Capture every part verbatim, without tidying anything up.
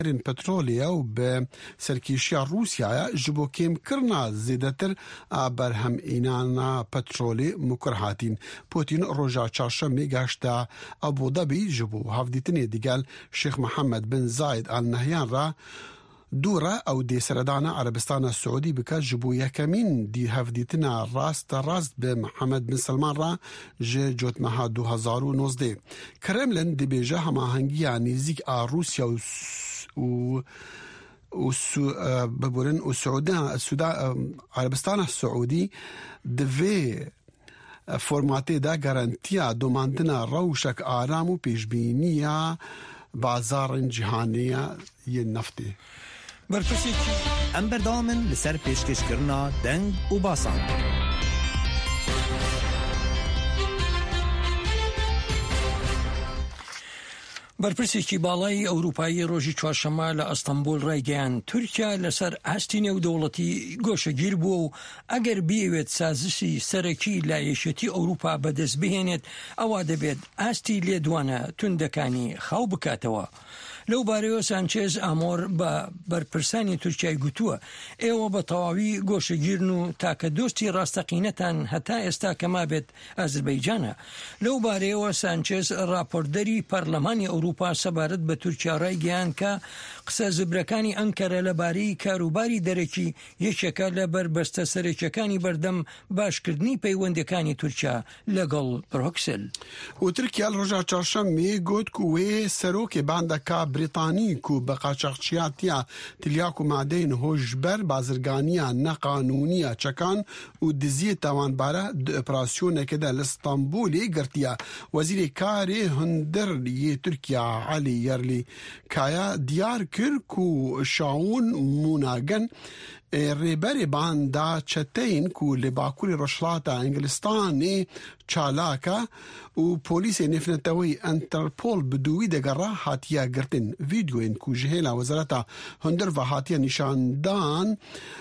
پترولیا و به سرکیشیا روسیا جبو کم کرنا زیدتر برهم اینانا پترولی مکرهاتین. پوتین روژا چهارشنبه گشت ابوظبی جبو هفدیتنی دیگل شیخ محمد بن زاید آل نهیان را دوره او دی سردانا عربستان السعودي بك جبو يكمين دي هفديتنا راست راست بمحمد بن سلمان را جه جوت مها دو هزار و نوزده. کرملن دی بیجه هما هنگیا نزیک آ روسیا و و و ببورن و سعودان السودان عربستان السعودي دوی فرماتی دا گارانتیا دوماندنا روشک آرام و پیشبینیا بازار جهانیه یه نفتی. برپرسی ام بردامن لسر پیشکش کرنا دنگ و باسان. برپرسێکی باڵای ئەوروپایی ڕۆژی چوارشەممە لە ئەستەمبول ڕایگەیاند تورکیا لەسەر ئاستی نێودەوڵەتی گۆشەگیر بووە و ئەگەر بیەوێت سازشی سەرەکی لایەشێتی ئەوروپا بەدەست بهێنێت ئەوا دەبێت ئاستی لێدوانە توندەکانی خاو بکاتەوە. لەو بارەیەوە سانچێز ئامۆر بە بەرپرسانی تورکیای گوتووە ئێوە بە تەواوی گۆشەگیرن و تاکە دۆستی ڕاستەقینەتان هەتا ئێستا کەما بێت ئازربەیجانە. لەو بارەیەوە سانچێز راپۆرتەری پەرلەمانی ئەوروپا سەبارەت بە تورکیا ڕایگەیاند کە قسە زبرەکانی ئەنکەرە لەبارەی کاروباری دەرەکی یەکێکە لە بربەستە سەرەکیەکانی بەردەم باشکردنی پەیوەندەکانی تورکیا لەگەڵ بروکسل. و تورکیا ڕۆژا چهارشەممە گوت کو وێ سەرۆکێ باندەکە بریتانی کو بە قاچاقچیاتیا تلیاک و مادەین هۆژبەر بازرگانیە نەقانونیە چەکان و دزیە تاوانبارە ئۆپراسیۆنێکەدا لە ئستانبولی گرتیە. وەزیری کارێ هەندەر یێ تورکیا علی یەرلی کایە دیار کرد کو شاون موناگەن ڕێبەری باندا چەتەین کو لە باکووری ڕۆژهەڵاتە ئینگلستانی چالاکە و پۆلیسێ نێفنەتەوەی ئەنتەرپۆل بدووی دەگەڕا هاتیە گرتن. ڤیدیۆین کو ژهێلا وەزارەتە هەندەر و هاتیە نیشاندان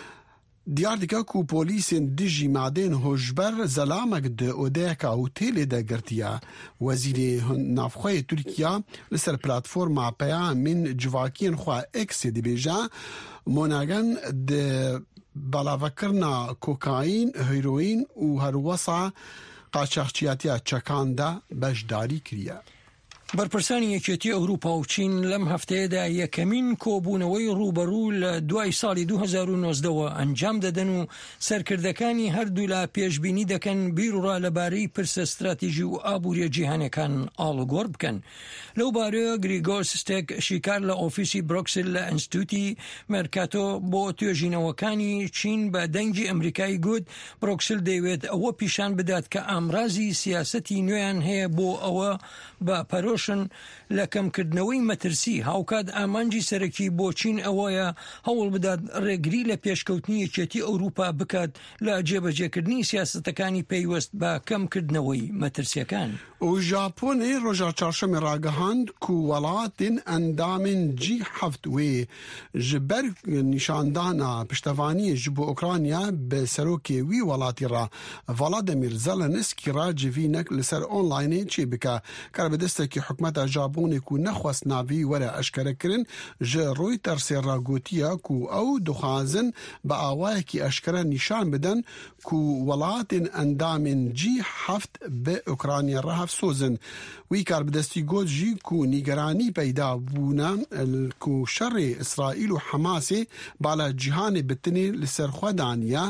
دیار دکا کو پۆلیسên dijî madên hojber zelamek di odeyeka hotelê de girtiye. Wezîrê navxweyê Tirkiya li ser platforma peyamên civakiyên xwe X'ê dibêje monagen di belavekirina kokayîn, heroîn û herwesa qaçaxçiyatiya çekan de beşdarî kiriye. بەرپرسانی یەکێتی ئەوروپا و چین لەم هەفتەیەدا یەکەمین کۆبوونەوەی ڕوبەڕوو لە دوای ساڵی دوو هەزار و نۆزدەوە ئەنجام دەدەن و سەرکردەکانی هەردوو لا پێشبینی دەکەن بیرڕا لەبارەی پرسە استراتیژی و ئابووریە جیهانەکان ئاڵوگۆڕ بکەن. لەو بارەیە گریگۆر سستێک شیکار لە ئۆفیسی بروکسل لە ئینستیتوتی مێرکاتۆ بۆ توێژینەوەکانی چین بە دەنگی ئەمریکای گوت بروکسل دەیوێت ئەوە پیشان بدات کە ئامرازی سیاسەتی نوێیان هەیە بۆ ئەوە بە پەرۆ لە کەمکردنەوەی مەترسی هاوکات ئامانجی سەرەکی بۆ چین ئەوەیە هەوڵ بدات ڕێگری لە پێشکەوتنی یەکێتی ئەوروپا بکات لە جێبەجێکردنی سیاسەتەکانی پێیوەست بە کەمکردنەوەی مەترسیەکان. و ژاپۆنی ڕۆژا چهارشەممە ڕاگەهاند کو وڵاتین ئەندامین جی هەفت وێ ji ber نیشاندانا پشتەوانیە ji بۆ ئۆکرانیا بە سەرۆکێ وی وڵاتی ڕا ڤڵادیمیر زەلەنسکی را جڤینەک لەسەر ئۆنلاینێ چێ بکە کار بەدەستێکی حکومەتە ژابۆنێک و نەخواست ناوی وەرە ئەشکەرەکردن ji ڕۆیتەرسێ ڕاگوتیە کو ئەو دخوازن بە ئاوایەکی ئەشکەرە نیشان بدەن کو وڵاتین ئەندامین جی هەفت بە ئۆکرانیا ڕە سوزن. وی کار بدستی گوت جی کو نیگرانی پیدا بونا کو شر اسرائیل و حماسی بالا جهان بتنی لسر خودانیا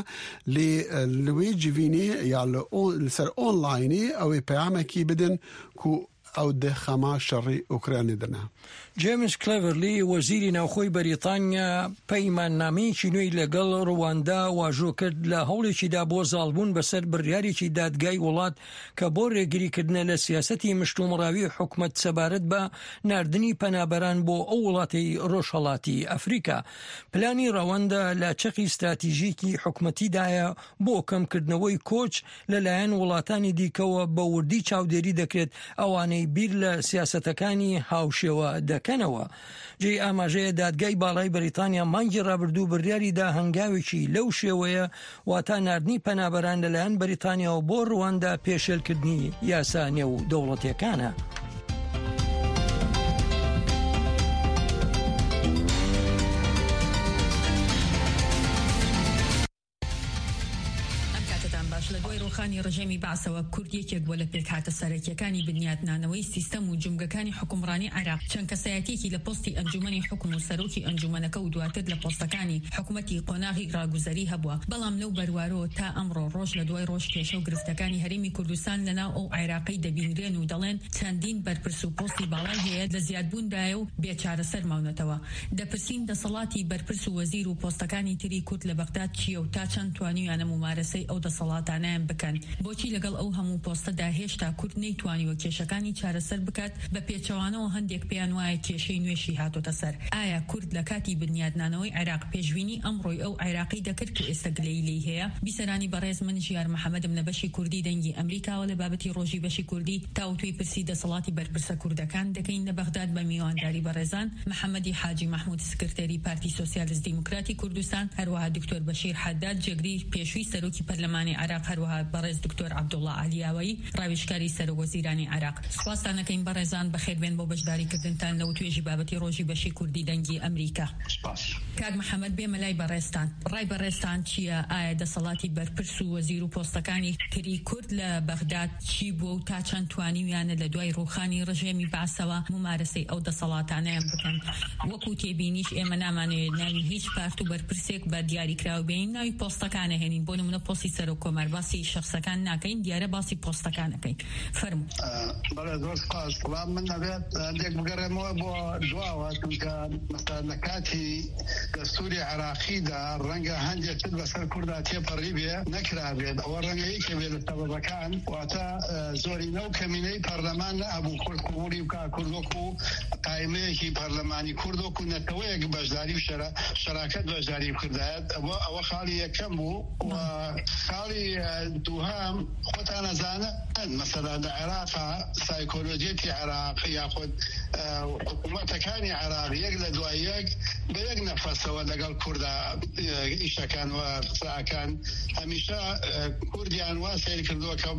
لوی جوینی یا لسر اونلاینی او پیامکی بدن کو او د خما شر اوکراینی دنا. جیمز کلیورلی وەزیری ناوخۆی بەریتانیا پەیماننامەیەکی نوێی لەگەڵ ڕواندا واژۆ کرد لە هەوڵێکیدا بۆ زاڵبوون بەسەر بڕیارێکی دادگای وڵات کە بۆ ڕێگریکردنە لە سیاسەتی مشتومڕاوی حکومەت سەبارەت بە ناردنی پەنابەران بۆ ئەو وڵاتی ڕۆژهەڵاتی ئەفریقا. پلانی ڕەوەندە لە چەقی استراتیژیکی حکومەتیدایە بۆ کەمکردنەوەی کۆچ لەلایەن وڵاتانی دیکەوە بە وردی چاودێری دەکرێت ئەوانەی بیر لە سیاسەتەکانی هاوشێوە دەکەنەوە. جێی ئاماژەیە دادگای باڵای بەریتانیا مانگی ڕابردوو بڕیاریدا هەنگاوێکی لەو شێوەیە واتە ناردنی پەنابەران لەلایەن بەریتانیاوە بۆ ڕواندا پێشێلکردنی یاسا نێو دەوڵەتیەکانە. لە دوای ڕۆخانی ڕژێمی باسەوە کورد یەکێک بۆ لە پێکهاتە سەرەکیەکانی بنیاتنانەوەی سیستەم و جومگەکانی حکومڕانی عێراق چەند کەسایەتێکی لە پۆستی ئەنجومەنی حکوم و سەرۆکی ئەنجومەنەکە و دواتر لە پۆستەکانی حکوومەتی قۆناغی ڕاگوزەری هەبووە بەڵام لەو بەروارەوە تا ئەمڕۆ ڕۆژ لە دوای ڕۆژ کێشە و گرفتەکانی هەرێمی کوردستان لەناو ئەو عێراقی دەبینرێن و دەڵێن چەندین بەرپرس و پۆستی باڵای هەیە لە زیادبووندایە و بێچارەسەر ماونەتەوە دەپرسین دەسەڵاتی بەرپرس و وەزیر و پۆستەکانی تری کورد لە بەغداد چییە و تا چەند توانیویانە ممارەسەی ئەو دەسەڵاتانیان بکەن بۆچی لەگەڵ ئەو هەموو پۆستەدا هێشتا کورد نەیتوانیوە کێشەکانی چارەسەر بکات بە پێچەوانەوە هەندێک پێیان وایە کێشەی نوێشی هاتۆتە سەر ئایا کورد لە کاتی بنیادنانەوەی عێراق پێشبینی ئەمڕۆی ئەو عێراقی دەکرد کە ئێستا گلەی لێی هەیە بیسەرانی بەڕێز من ژیار محەممەدم لە بەشی کوردی دەنگی ئەمریکاوە لە بابەتی ڕۆژی بەشی کوردی تاوتوی پرسی دەسەڵاتی بەرپرسە کوردەکان دەکەین لە بەغداد بە میوانداری بەڕێزان محەممەدی حاجی محمود سکرتێری پارتی سۆسیالیست دیموکراتی کوردستان هەروەها دکتۆر بەشیر حەداد جێگری پێشووی سەرۆکی پەرلەمانی عێراق هەروەها بەڕێز دکتۆر عەبدوڵڵا عەلیاوی ڕاوێژکاری سەرۆک وەزیرانی عێراق سوپاستانەکەین بەڕێزان بەخێربێن بۆ بەشداریکردنتان لەو توێژی بابەتی ڕۆژی بەشی کوردی دەنگی ئەمریکا کاک محەممەد بێمە لای بەڕێستان ڕای بەڕێستان چییە ئایا دەسەڵاتی بەرپرس و وەزیر و پۆستەکانی تری کورد لە بەغداد چی بووە و تا چەند توانیویانە لە دوای ڕوخانی ڕژێمی باسەوە ممارەسەی ئەو دەسەڵاتانەیان بکەن وەکو تێبینیش ئێمە نامانەوێت ناوی هیچ پارت و بەرپرسێک بە دیاریکراوە بین ناوی پۆستەکانە هێنین بۆ نمونە پۆستی سەرۆک کۆمەر باسی شخصەکان ناکەین دیارە باسی پۆستەکانەکەین فەرموو بەڵێ زۆر سپاس وڵام من نەبێت هەندێک بگەڕێمەوە بۆ دواوە چونکە مەسەلا لە کاتی دەستوری عێراقیدا ڕەنگە هەندێک تر بەسەر کووردا تێپەڕی بێ نەکرابێت ئەوە ڕەنگە یەکێ بێت لە سەبەبەکان واتە زۆرینە و کەمینەی پەرلەمان نەبوو کورد کوڕی بکا کوردۆک و قایمەیەکی پەرلەمانی کوردۆک و نەتەوەیەک بەشداری و شەراکەت بەشداری کردایەت ئەوە ئەوە خاڵی یەکەم بوو و خاڵی دووهام خۆتان ئەزانن مەسەلا لە عێراقا سایکۆلۆجێتی عێراق یاخود حکوومەتەکانی عێراق یەک لە دوای یەک بە یەک نەفەسەوە لەگەڵ کووردا ئیشەکان و قساکان هەمیشە کوردیان وا سیر کردووە کە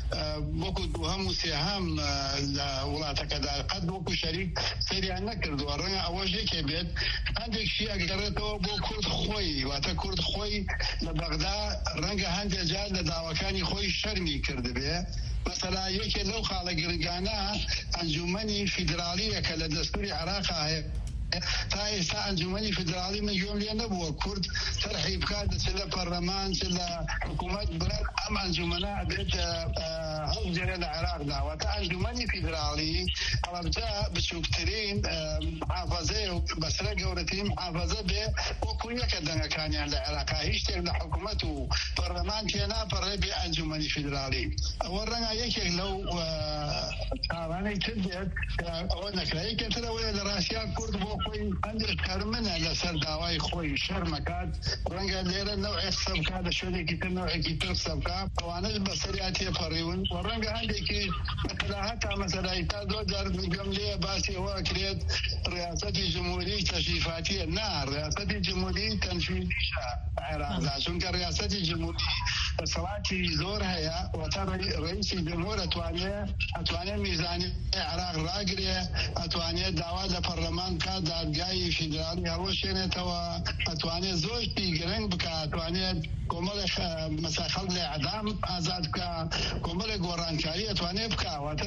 وەکو دووهەم و سێهەم لە وڵاتەکەدا قەت وەکو شەریک سەیریان نەکردووە ڕەنگە ئەوەش یەکێ بێت هەندێکشی ئەگەڕێتەوە بۆ کورد خۆی واتە کورد خۆی لە بەغدا ڕەنگە هەندێک جار لە داواکانی خۆی شەرمی کردبێ مەسەلا یەکێ لەو خاڵە گرنگانە ئەنجومەنی فیدرالیە کە لە دەستوری عێراقا هەیە تا ئێستا ئەنجومەنی فیدرالی من گوێم لێ نەبووە کورد تەرحی بکات چ لە پەرلەمان چ لە حکوومەت بڵێن ئەم ئەنجومەنە ئەبێت هەڵبجێرێ لە عێراقدا واتە ئەنجومەنی فیدرالی هەڵەبجا بچووکترین محافەزەیە و بەسرە گەورەترین محافەزە بێ وەکو یەکە دەنگەکانیان لە عێراقا هیچ شتێک لە حکوومەت و پەرلەمان تێناپەڕێ بێ ئەنجومەنی فیدرالی ئەوە ڕەنگە یەکێک لەو تاوانەی تر بێت ئەوە نەکرا یەکێترەوەیە لە ڕاستیا کورد بۆ خۆی هەندێک کارمنە لەسەر داوای خۆی شەرمەکات ڕەنگە لێرە نەوعی قسە بکات لە شوێنێکی تر نەوعێکی تر قسە بکات ئەوانەش بەسەریا تێپەڕیون و ڕەنگە هەندێکی مەسەلا هەتا مەسەلای تا زۆر جار گوێم لێ باسی ئەوە کرێت ڕیاسەتی جمهوری تەشریفاتیە نا ڕیاسەتی جمهوری تەنفیذیشە عێراقدا چونکە ڕیاسەتی جمهوری دەسەڵاتی زۆر هەیە واتە ڕئیسی جمهور ئەتوانێت ئەتوانێت میزانی عێراق ڕاگرێ ئەتوانێت داوا لە پەرلەمان کات دادگای فیدرالی هەڵوەشێنێتەوە ئەتوانێت زۆرشتی گرنگ بکات ئەتوانێت کۆمەڵێک مەسا خەڵک لە ئەعدام ئازاد بکە کۆمەڵێک گۆڕانکاری ئەتوانێت بکە واتە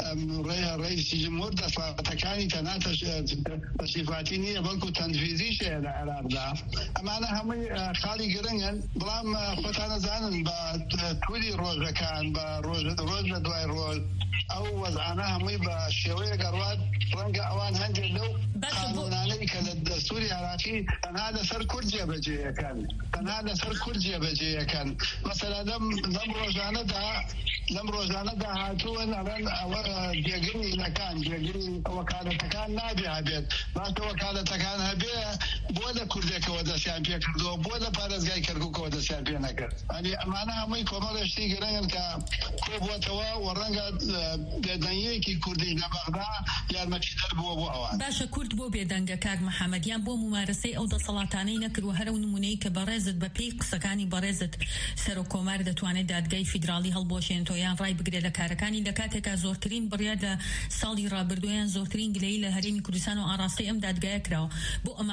ڕئیسی جمهور دەسەڵاتەکانی تەنها تەشریفاتی نییە بەڵکو تەنفیذیشە لە عێراقدا ئەمانە هەمووی خاڵی گرنگن بەڵام خۆتان ئەزانن بە تووری ڕۆژەکان بە ڕۆژ لە دوای ڕۆژ ئەو وەزعانە هەمووی بە شێوەیە گەڕوات ڕەنگە ئەوان هەندێک لەو قانونانەی کە لە دەستوری عێراقی تەنها لەسەر کورد جێبەجێیەکەن تەنها لەسەر کورد جێبەجێیەکەن مەسەلا لەم لەم ڕۆژانەدا لەم ڕۆژانەدا هاتوون ئەڵێن ئەوە جێگری لەکان جێگری وەکالەتەکان نابێ هەبێت باشە وەکالەتەکان هەبێ بۆ لە کوردێکەوە دەستیان پێ کردووە بۆ لە پارێزگای کەرکووکەوە دەستیان پێ نەکرد ئەنی ئەمانە هەمووی کۆمەڵێشتی گرنگن کە کۆبووەتەوە و ڕەنگە بێدەنگیەکی کوردی لە بەغدا یارمەتیدەر بووە بۆ ئەوان باشە کورد بۆ بێدەنگە کاک محەممەدیان بۆ ممارەسەی ئەو دەسەڵاتانەی نەکردووە هەرە و نمونەی کە بەڕێزت بە پێی قسەکانی بەڕێزت سەرۆک کۆمار دەتوانێت دادگای فیدرالی هەڵبۆشێنێتەوە یان ڕای بگرێت لە کارەکانی لە کاتێکا زۆرترین بڕیار لە ساڵی ڕابردوویان زۆرترین گلەیی لە هەرێمی کوردستان و ئاڕاستەی ئەم دادگایە کراوە بۆ ئەمانەی نەکرد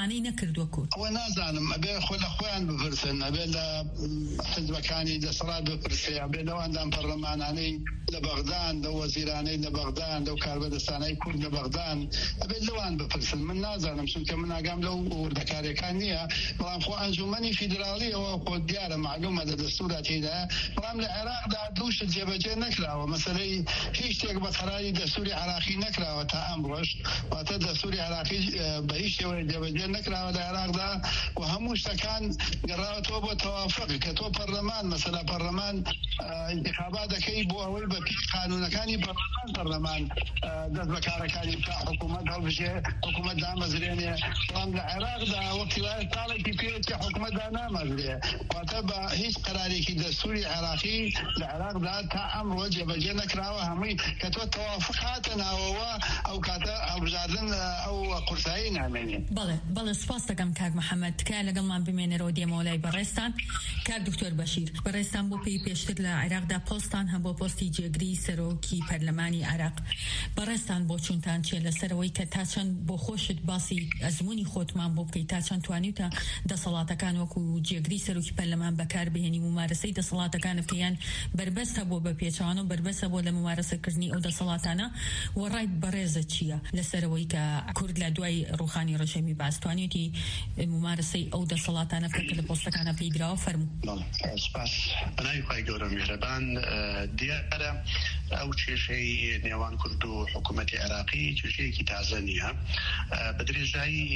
کردووە کورد ئەوە نازانم ئەبێ خۆ لە خۆیان بپرسن ئەبێ لە حزبەکانی دەسەڵات بپرسێ ئەبێ لەواندا پەرلەمانانەی لە بەغدان لە وەزیرانەی لە بەغدان لەو کاربەدەستانەی کورد لە بەغدان ئەبێ لەوان بپرسن من نازانم چونکە من ئاگام لەو وردەکاریەکان نییە بەڵام خۆ ئەنجومەنی فیدراڵیەوە خۆ دیارە معلومە لە دەستوورا تێدا بەڵام لە عێراقدا دووشت جێبەجێ نەکراوە مەسەلەی هیچ شتێک بە قەراری دەستوری عێراقی نەکراوە تا ئەمڕۆژ واتە دەستوری عێراقی بە هیچ شێوەیە جێبەجێ نەکراوە لە عێراقدا و هەموو شتەکان گەڕاوەتەوە بۆ تەوافق کە تۆ پەرلەمان مەسەلا پەرلەمان انتخابات دەکەی بۆ ئەوەی بە قانونەکانی پەرلەمان پەرلەمان دەست بەکارەکانی تا حکوومەت هەڵبژێ حکوومەت دامەزرێنێ بەڵام لە عێراقدا وەکتی وایە ساڵێکی پێوێت کە حکوومەتدا نامەزرێ واتە بە هیچ قەرارێکی دەستوری عێراقی لە عێراقدا تا ئەمڕۆ جێبەجێ نەکراوە هەمووی کە تۆ تەوافق هاتە ناوەوە ئەو کاتە هەڵبژاردن ئەو قورسایی نامێنێ. بەڵێ بەڵێ سپاس دەکەم کاک محەممەد تکایە لەگەڵمان بمێنەرەوە دێمەوە لای بەڕێستان کاک دکتۆر بەشیر بەڕێستان بۆ پێی پێشتر لە عێراقدا پۆستان هەم بۆ پۆستی جێگری سەرۆکی پەرلەمانی عێراق بەڕێستان بۆ چونتان چێ لەسەرەوەی کە تا چەند بۆ خۆشت باسی ئەزمموی خۆتمان بۆ بکەیت تا چەند توانیتە دەسەڵاتەکان وەکو جێگری سەرۆکی پەرلەمان بەکار بهێنی ممارەسەی دەسەڵاتەکان بکەیان بربەستە بۆ بە پێچوان و بربەستە بۆ لە ممارەسەکردنی ئەو دەسەڵاتانە وەڕای بەڕێزە چییە لەسەرەوەی کە کورد لە دوای ڕوخانی ڕژەمی باستوانێتی ممارەسەی ئەو دەسەڵاتانە بکە لە پۆستەکانە پێیدراوە فەرموو. سپاس بەناوی خوای گەورە میهرەبان دیارە ئەو کێشەی نێوان کورد و حکوومەتی عێراقی کێشەیەکی تازە نییە بە درێژایی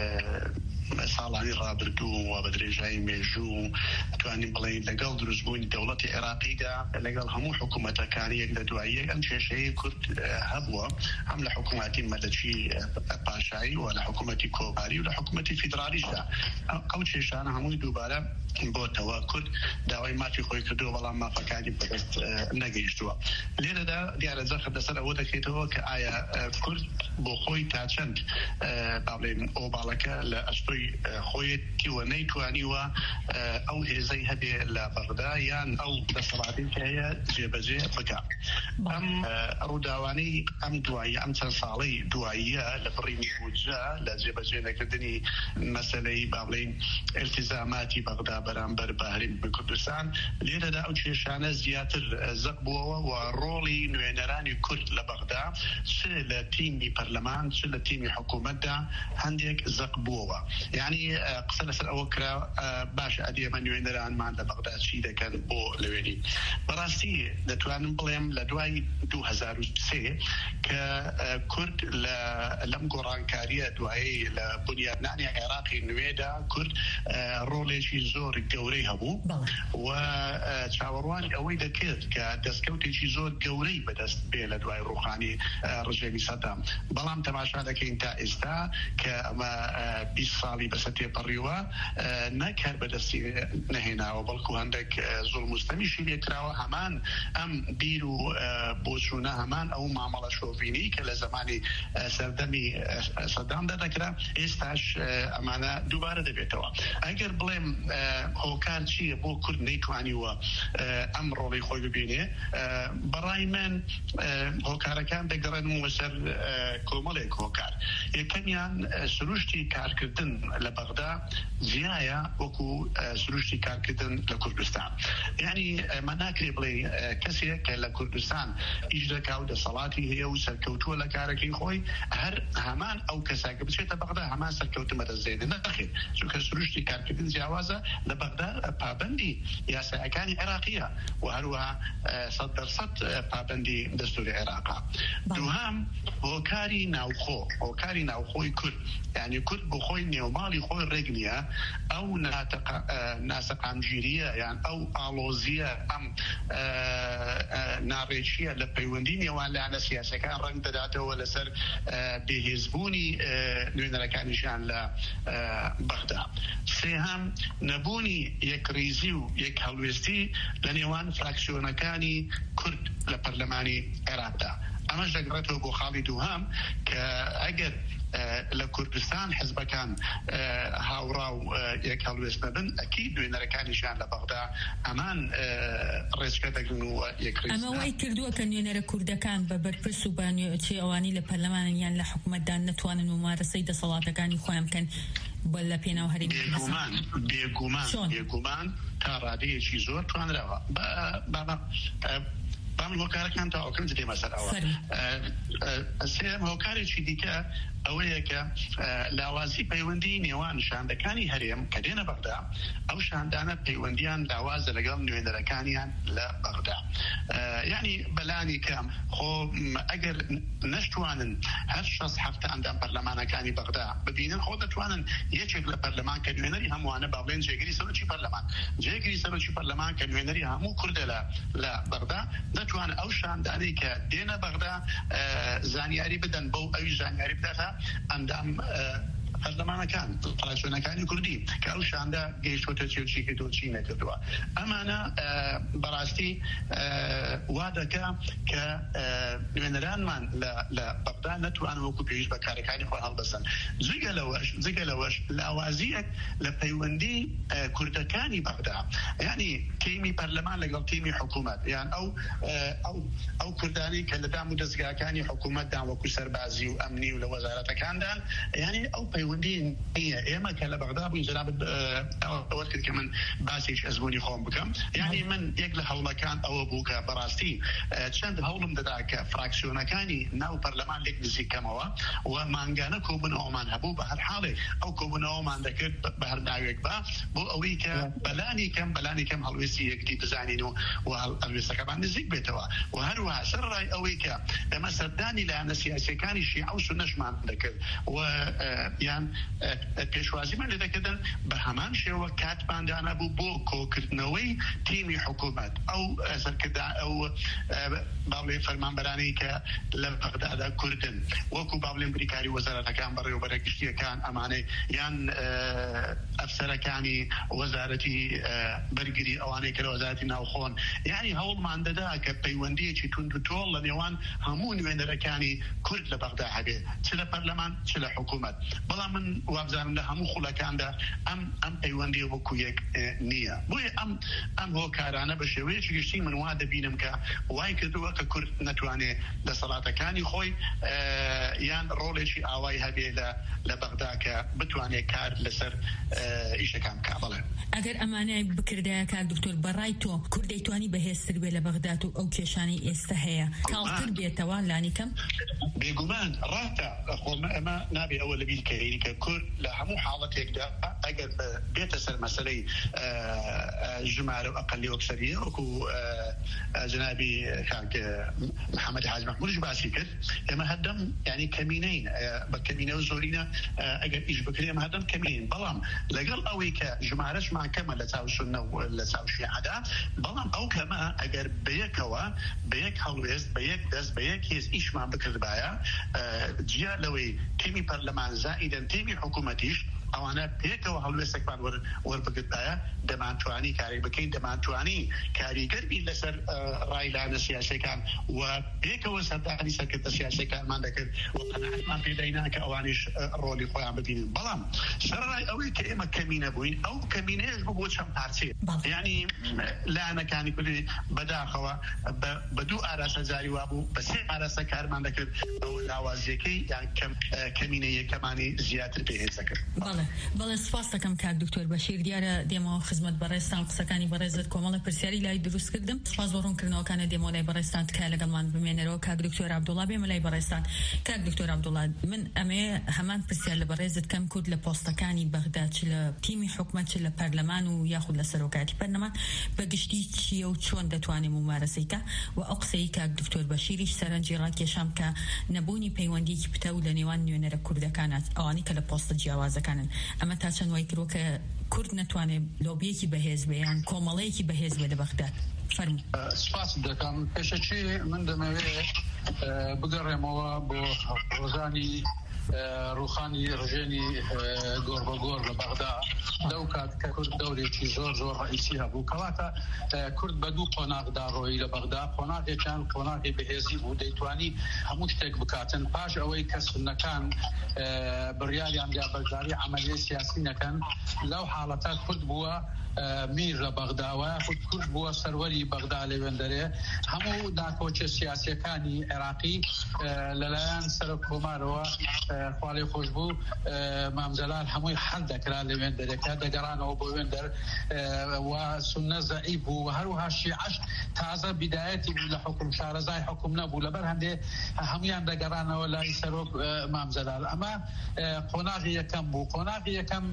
ساڵانی ڕابردوو و بە درێژایی مێژوو توانین بڵێن لەگەڵ دروستبوونی دەوڵەتی عێراقیدا لەگەڵ هەموو حکوومەتەکانی یەک لە دواییەک ئەم کێشەیە کورد هەبووە هەم لە حکوومەتی مەدەچی پاشایی و لە حکوومەتی کۆباری و لە حکوومەتی فیدرالیشدا ئەو کێشانە هەمووی دووبارە بۆتەوە کورد داوای مافی خۆی کردووە بەڵام مافەکانی بەدەست نەگەیشتووە لێرەدا دیارە زەخت لەسەر ئەوە دەکەیتەوە کە ئایا کورد بۆ خۆی تا چەند با بڵێن ئۆباڵەکە لە ئەستۆی خۆیەتیوە نەیتوانیوە ئەو هێزەی هەبێ لە بەغدا یان ئەو دەسەڵاتی کە هەیە جێبەجێ بکە ئەم ڕووداوانەی ئەم دوایی ئەم چەند ساڵەی دواییە لە بڕی بودجە لە جێبەجێ نەکردنی مەسەلەی با بڵێن ئیلتیزاماتی بەغدا بەرامبەر بە هەرێمی کوردستان لێرەدا ئەو کێشانە زیاتر زەق بووەوە و ڕۆڵی نوێنەرانی کورد لە بەغدا چ لە تیمی پەرلەمان چ لە تیمی حکوومەتدا هەندێک زەق بووەوە یعنی قسە لەسەر ئەوە کرا باشە ئەدێمە نوێنەرانمان لە بەغدا چی دەکەن بۆ لەوێنی بەڕاستی دەتوانم بڵێم لە دوای دوو هەزار و سێ کە کورد لەم گۆڕانکاریە دوایی لە بنیادنانی عێراقی نوێدا کورد ڕۆڵێکی زۆر گەورەی هەبوو و چاوەڕوانی ئەوەی دەکرد کە دەستکەوتێکی زۆر گەورەی بەدەست بێ لە دوای ڕوخانی ڕژێمی سەدام بەڵام تەماشا دەکەین تا ئێستا کە ئەمە بیست ساڵی بەسە تێپەڕیوە نەکار بەدەستی نەهێناوە بەڵکو هەندێک زوڵم و ستەمیشی لێکراوە هەمان ئەم بیر و بۆچوونە هەمان ئەو مامەڵە شۆڤینی کە لە زمانی سەردەمی سەدامدا دەکرا ئێستاش ئەمانە دووبارە دەبێتەوە ئەگەر بڵێم هۆکار چییە بۆ کورد نەیتوانیوە ئەم ڕۆڵی خۆی ببینێ بەڕای من هۆکارەکان دەگەڕێنەوە سەر کۆمەڵێک هۆکار یەکەمیان سروشتی کارکردن لە بەغدا جیایە وەکو سروشتی کارکردن لە کوردستان یعنی من ناکرێ بڵێ کەسێک کە لە کوردستان ئیش دەکا و دەسەڵاتی هەیە و سەرکەوتووە لە کارەکەی خۆی هەر هەمان ئەو کەساکە بچێتە بەغدا هەمان سەرکەوتمە دەستێنێ نەخێت چونکە سروشتی کارکردن جیاوازە لە بەغدا پابەندی یاسایەکانی عێراقیە و هەروەها سەد دەرسەد پابەندی دەستوری عێراقا دووهەم هۆکاری ناوخۆ هۆکاری ناوخۆی کورد یعنی کورد بۆ خۆی نێوماڵی خۆی ڕێک نییە ئەو ناسەقامگیریە یان ئەو ئاڵۆزیە ئەم ناڕێکیە لە پەیوەندی نێوان لایەنە سیاسەکان ڕەنگ دەداتەوە لەسەر بێهێزبوونی نوێنەرەکانیشیان لە بەغدا سێهەم نەبوونی یەکریزی و یەک هەڵوێستی لە نێوان فراکسیۆنەکانی کورد لە پەرلەمانی عێراقدا ئەمەش دەگڕێتەوە بۆ خاڵی دووهەم کە ئەگەر لە کوردستان حزبەکان هاوڕا و یەک هەڵوێست نەبن ئەکید نوێنەرەکانیشیان لە بەغدا ئەمان ڕێچکە دەگرن و یەکریز ئەمە وای کردووە کە نوێنەرە کوردەکان بە بەرپرس و بانوێچی ئەوانی لە پەرلەمانیان لە حکوومەتدان نەتوانن ممارەسەی دەسەڵاتەکانی خۆیان بکەن بەڵە پێناو هەرێمی بێگومان بێگومان بێگومان تا ڕادەیەکی زۆر توانراوە بام هۆکارەکان تا ئەوکەم دێمە سەر ئەوە سێم هۆکارێکی دیکە ئەوەیە کە لاوازی پەیوەندی نێوان شاندەکانی هەرێم کە دێنە بەغدا ئەو شاندانە پەیوەندیان لاوازە لەگەڵ نوێنەرەکانیان لە بەغدا یعنی بەلانی کەم خۆ ئەگەر نەشتوانن هەر شەش هەفتە ئەندام پەرلەمانەکانی بەغدا ببینن خۆ دەتوانن یەکێک لە پەرلەمان کە نوێنەری هەمووانە با بڵێن جێگیری سەرۆکی پەرلەمان جێگیری سەرۆکی پەرلەمان کە نوێنەری هەموو کوردە لە بەغدا دەتوانن ئەو شاندانەی کە دێنە بەغدا زانیاری بدەن بەو ئەوی زانیاری بداتە ئەندام پەرلەمانەکان فراکسیۆنەکانی کوردی کە ئەو شاندا گەیشتوتە چێوچی کردو چی نەکردووە ئەمانە بەڕاستی وا دەکا کە نوێنەرانمان لە بەغدا نەتوانن وەکو پێویست بەکارەکانی خۆ هەڵبەسن جگە لەوەش جگە لەوەش لاوازیەک لە پەیوەندی کوردەکانی بەغدا یعنی تیمی پەرلەمان لەگەڵ تیمی حکوومەت یان ئەو ئەو ئەو کوردانی کە لە دام و دەستگاکانی حکوومەتدان وەکو سەربازی و ئەمنی و لە وەزارەتەکاندان یعنی ئەو پەیوەندی نییە ئێمە کە لە بەغدا بووین جەنابەت ئەوە کرد کە من باسێک ئەزمموی خۆم بکەم یعنی من یەک لە هەوڵەکان ئەوە بوو کە بەڕاستی چەند هەوڵم دەدا کە فراکسیۆنەکانی ناو پەرلەمان لێک نزیکەمەوە و مانگانە کۆبوونەوەمان هەبوو بە هەر حاڵێ ئەو کۆبوونەوەمان دەکرد بە هەر ناوێک بە بۆ ئەوەی کە بەلانی کەم بەلانی کەم هەڵوێستی یەکدی بزانین و هەڵوێستەکەمان نزیک بێتەوە و هەروەها سەرڕای ئەوەی کە ئێمە سەردانی لایەنە سیاسیەکانی شیعە و سونەشمان دەکرد و یان پێشوازیمان لێ دەکردن بە هەمان شێوە کاتماندانە بوو بۆ کۆکردنەوەی تیمی حکوومەت ئەو سەرکردان ئەو باڵێ فەرمانبەرانەی کە لە بەغدادا کوردن وەکو باڵێن بریکاری وەزارەتەکان بەڕێوەبەرە گشتیەکان ئەمانەی یان ئەفسەرەکانی وەزارەتی بەرگری ئەوانەی کە لە وەزارەتی ناوخۆن یعنی هەوڵمان دەدا کە پەیوەندیەکی تونند و تۆڵ لە نێوان هەموو نوێنەرەکانی کورد لە بەغدا هەبێ چ لە پەرلەمان چ لە حکوومەت بەڵام من وابزانم لە هەموو خوڵەکاندا ئەم ئەم پەیوەندی وەکو یەک نییە بۆیە ئەم ئەم هۆکارانە بە شێوەیەکی گشتی من وا دەبینم کە وای کردووە کە کورد نەتوانێت دەسەڵاتەکانی خۆی یان ڕۆڵێکی ئاوای هەبێ لە بەغدا کە بتوانێت کار لەسەر ئیشەکان بکات بڵێ ئەگەر ئەمانەی بکردایە کار دکتۆر بەڕای تۆ کورد دەیتوانی بەهێزتر بێ لە بەغداد و ئەو کێشانی ئێستا هەیە کاڵتر بێتەوە لانی کەم بێگومان ڕاتە خۆمە ئەمە نابێ ئەوە لەبیر کەینی کە کورد لە هەموو حاڵەتێکدا ئەگەر بێتە سەر مەسەلەی ژمارە و ئەقەلی وەکسەریە وەکو جنابی کاک محەممەد حاج مەحموودش باسی کرد ئێمە هەردەم ینی کەمینەین بە کەمینە و زۆرینە ئەگەر ئیش بکرێ ئێمە هەردەم کەمینین بەڵام لەگەڵ ئەوەی کە ژمارەشمان کەمە لە چاو سونە و لە چاو شیعەدا بەڵام ئەو کەمە ئەگەر بەیەکەوە بەیەک هەڵوێست بەیەک دەست بەیەک هێز ئیشمان بکردبایە جیا لەوەی تیمی پەرلەمان زائیدەن تیمی حکوومەتیش ئەوانە پێکەوە هەڵوێستێکمان وەربگرتایە دەمانتوانی کاری بکەین دەمانتوانی کاریگەربین لەسەر ڕایلانە سیاسەکان و پێکەوە سەردانی سەرکردە سیاسەکانمان دەکرد و قەناعەتمان پێدەینا کە ئەوانیش ڕۆڵی خۆیان ببینن بەڵام سەرڕای ئەوەی کە ئێمە کەمینە بووین ئەو کەمینەیەش بوو بۆ چەند پارچێ یعنی لایەنەکانی کوردی بەداخەوە بە دوو ئاراسە جاری وا بوو بە سێ ئاراسە کارمان دەکرد ئەو لاوازیەکەی یان کەمینە یەکەمانی زیاتر پێهێز دەکرد بەڵێ سپاس دەکەم کاک دکتۆر بەشیر دیارە دێمەوە خزمەت بەڕێستان قسەکانی بەڕێزت کۆمەڵی پرسیاری لای دروست کردم سپاس بۆ ڕوونکردنەوەکانە دێمەوە لای بەڕێستان تکایە لەگەڵمان بمێنەرەوە کاک دکتۆر عەبدوڵڵا بێمە لای بەڕێستان کاک دکتۆر عەبدوڵڵا من ئەمێ هەمان پرسیار لە بەڕێزت کەم کورد لە پۆستەکانی بەغدا چ لە تیمی حکومەت چ لە پەرلەمان و یاخود لە سەرۆکاتی پەرلەمان بەگشتی چییە و چۆن دەتوانێت ممارەسەیکە و ئەو قسەی کاک دکتۆر بەشیریش سەرنجی ڕاکێشام کە نەبوونی پەیوەندیکی پتە و لە نێوان نوێنەرە کوردەکانە ئەوانەی کە لە پۆستە جیاوازەکانن ئەمە تا چەند وای کرۆ کە کورد نەتوانێت لۆبیەکی بەهێز بێ یان کۆمەڵەیەکی بەهێز بێ لە بەغداد فەرموو. سپاس دەکەم پێشەچی من دەمەوێت بگەڕێمەوە بۆ ڕۆژانی ڕوخانی ڕژێنی گۆر بە گۆر لە بەغدا لەو کات کە کورد دەورێکی زۆر زۆر ڕئیسی هەبوو کەواتە کورد بە دوو قۆناغدا ڕۆی لە بەغدا قۆناغێکیان قۆناغی بەهێزی بوو دەیتوانی هەموو شتێک بکاتن پاش ئەوەی کە سونەکان بڕیاریان یا بەرداری عملیە سیاسی نەکەن لەو حاڵەتە کورد بووە میر لە بەغداوە خود کورد بووە سەروەری بەغدا لەوێندەرێ هەموو ناکۆچە سیاسیەکانی عێراقی لەلایەن سەرۆک کۆمارەوە خواڵی خۆش بوو مامجەلال هەمووی حەل دەکرا لەوێندەرێکە دەگەڕانەوە بۆ وێندەر و سونە زەعیف بوو و هەروەها شیعەش تازە بیدایەتی بوو لە حکم شارەزای حکم نەبوو لەبەر هەندێ هەمویان دەگەڕانەوە لای سەرۆک مامجەلال ئەمە قۆناغی یەکەم بوو قۆناغی یەکەم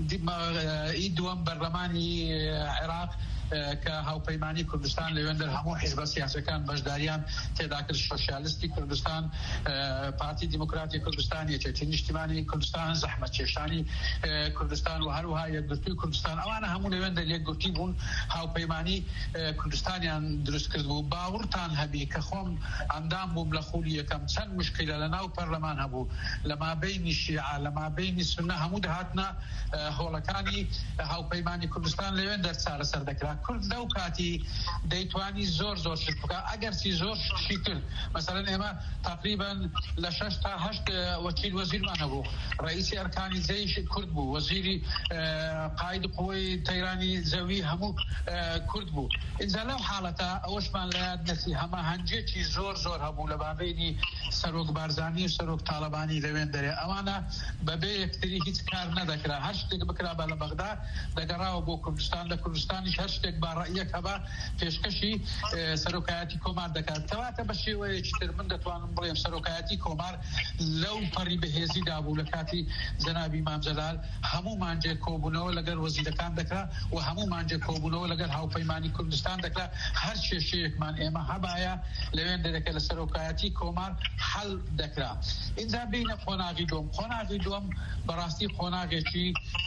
ئی دووەم بەرلەمانی عێراق کە هاوپەیمانی کوردستان لەوێندەر هەموو حیزبە سیاسەکان بەشداریان تێدا کرد سۆشیالیستی کوردستان پارتی دیموکراتی کوردستان یەکێتی نیشتیمانی کوردستان زەحمەت چێشتانی کوردستان و هەروەها یەکگرتووی کوردستان ئەوانە هەموو لەوێندەر یەکگرتی بوون هاوپەیمانی کوردستانیان دروست کرد بوو باوەڕتان هەبی کە خۆم ئەندام بووم لە خولی یەکەم چەند مشکلە لە ناو پەرلەمان هەبوو لە مابەینی شیعە لە مابەینی سونە هەموو دەهاتنە هۆڵەکانی هاوپەیمانی کوردستان لەوێندەر چارەسەر دەکرا کورد لەو کاتی دەیتوانی زۆر زۆر شت بکە ئەگەر چی زۆر شتی کرد مەسەلەن ئێمە تقریبا لە شەش تا هەشت وەکیل وەزیرمان هەبوو ڕئیسی ئەرکانی جەیش کورد بوو وەزیری قاید قوەی تەیرانی زەوی هەموو کورد بوو ئینجا لەو حاڵەتە ئەوەشمان لە یاد نەچی هەماهەنگێکی زۆر زۆر هەبوو لە بابەینی سەرۆک بارزانی و سەرۆک تاڵەبانی لەوێندەرێ ئەوانە بەبێ یەکتری هیچ کار نەدەکرا هەر شتێک بکرا بە لە بەغدا دەگەڕاوە بۆ کوردستان لە کوردستانیش هەر شتێک با ڕەئیەک هەبا پێشکەشی سەرۆکایەتی کۆمار دەکات کەواتە بە شێوەیەکی تر من دەتوانم بڵێم سەرۆکایەتی کۆمار لەو پەڕی بەهێزیدا بوو لە کاتی جەنابی مامجەلال هەموو مانجێ کۆبوونەوە لەگەر وەزیرەکان دەکرا و هەموو مانجێ کۆبوونەوە لەگەر هاوپەیمانی کوردستان دەکرا هەر کێشەیەکمان ئێمە هەبایە لەوێندەرێکە لە سەرۆکایەتی کۆمار حەل دەکرا ئینجا بینە قۆناغی دووەم قۆناغی دووەم بەڕاستی قۆناغێکی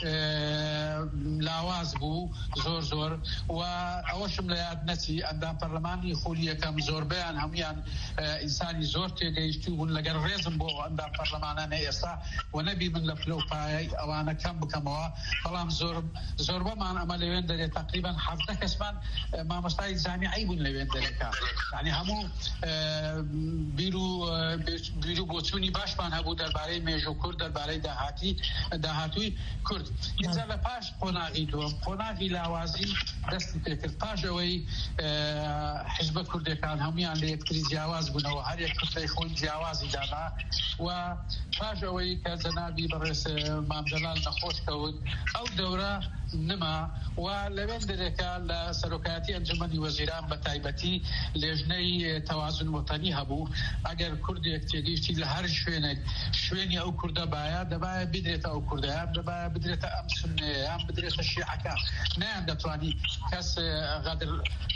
لاواز بوو زۆر زۆر و ئەوەشم لە یاد نەچی ئەندام پەرلەمانی خولی یەکەم زۆربەیان هەمویان ئینسانی زۆر تێگەیشتی بوون لەگەر ڕێزم بۆ ئەندام پەرلەمانانە ئێستا و نەبی من لە پلەپایە ئەوانە کەم بکەمەوە بەڵام زۆر زۆربەمان ئەمە لەوێندەرێ تقریبا حەڤدە کەسمان مامۆستای جامیعی بوون لەوێندەرێکە یعنی هەموو بیر و بیر و بۆچوونی باشمان هەبوو دەربارەی مێژوو کورد دەربارەی داهاتی داهاتووی کورد اینجا لە پاش قۆناغی دووەم قۆناغی لاوازی دەستی پێکرد پاش ئەوەی حیزبە کوردەکان هەمویان لە یەکتری جیاواز بوونەوە هەر یەک کوردەی خۆی جیاوازی دانا و پاش ئەوەی کە جەنابی بەڕێز مامجەلال نەخۆش کەوت ئەو دەورە نما و لەوێندەرێکە لە سەرۆکایەتی ئەنجومەنی وەزیران بە تایبەتی لێژنەی تەوازن وەتەنی هەبوو ئەگەر کوردێک تێگەیشتی لە هەر شوێنێک شوێنی ئەو کوردە باە دەبایە بدرێتە ئەو کوردەیان دەبایە بدرێتە ئەم سونەیەیان بدرێتە شیعەکە نیان دەتوانی کەس غەدر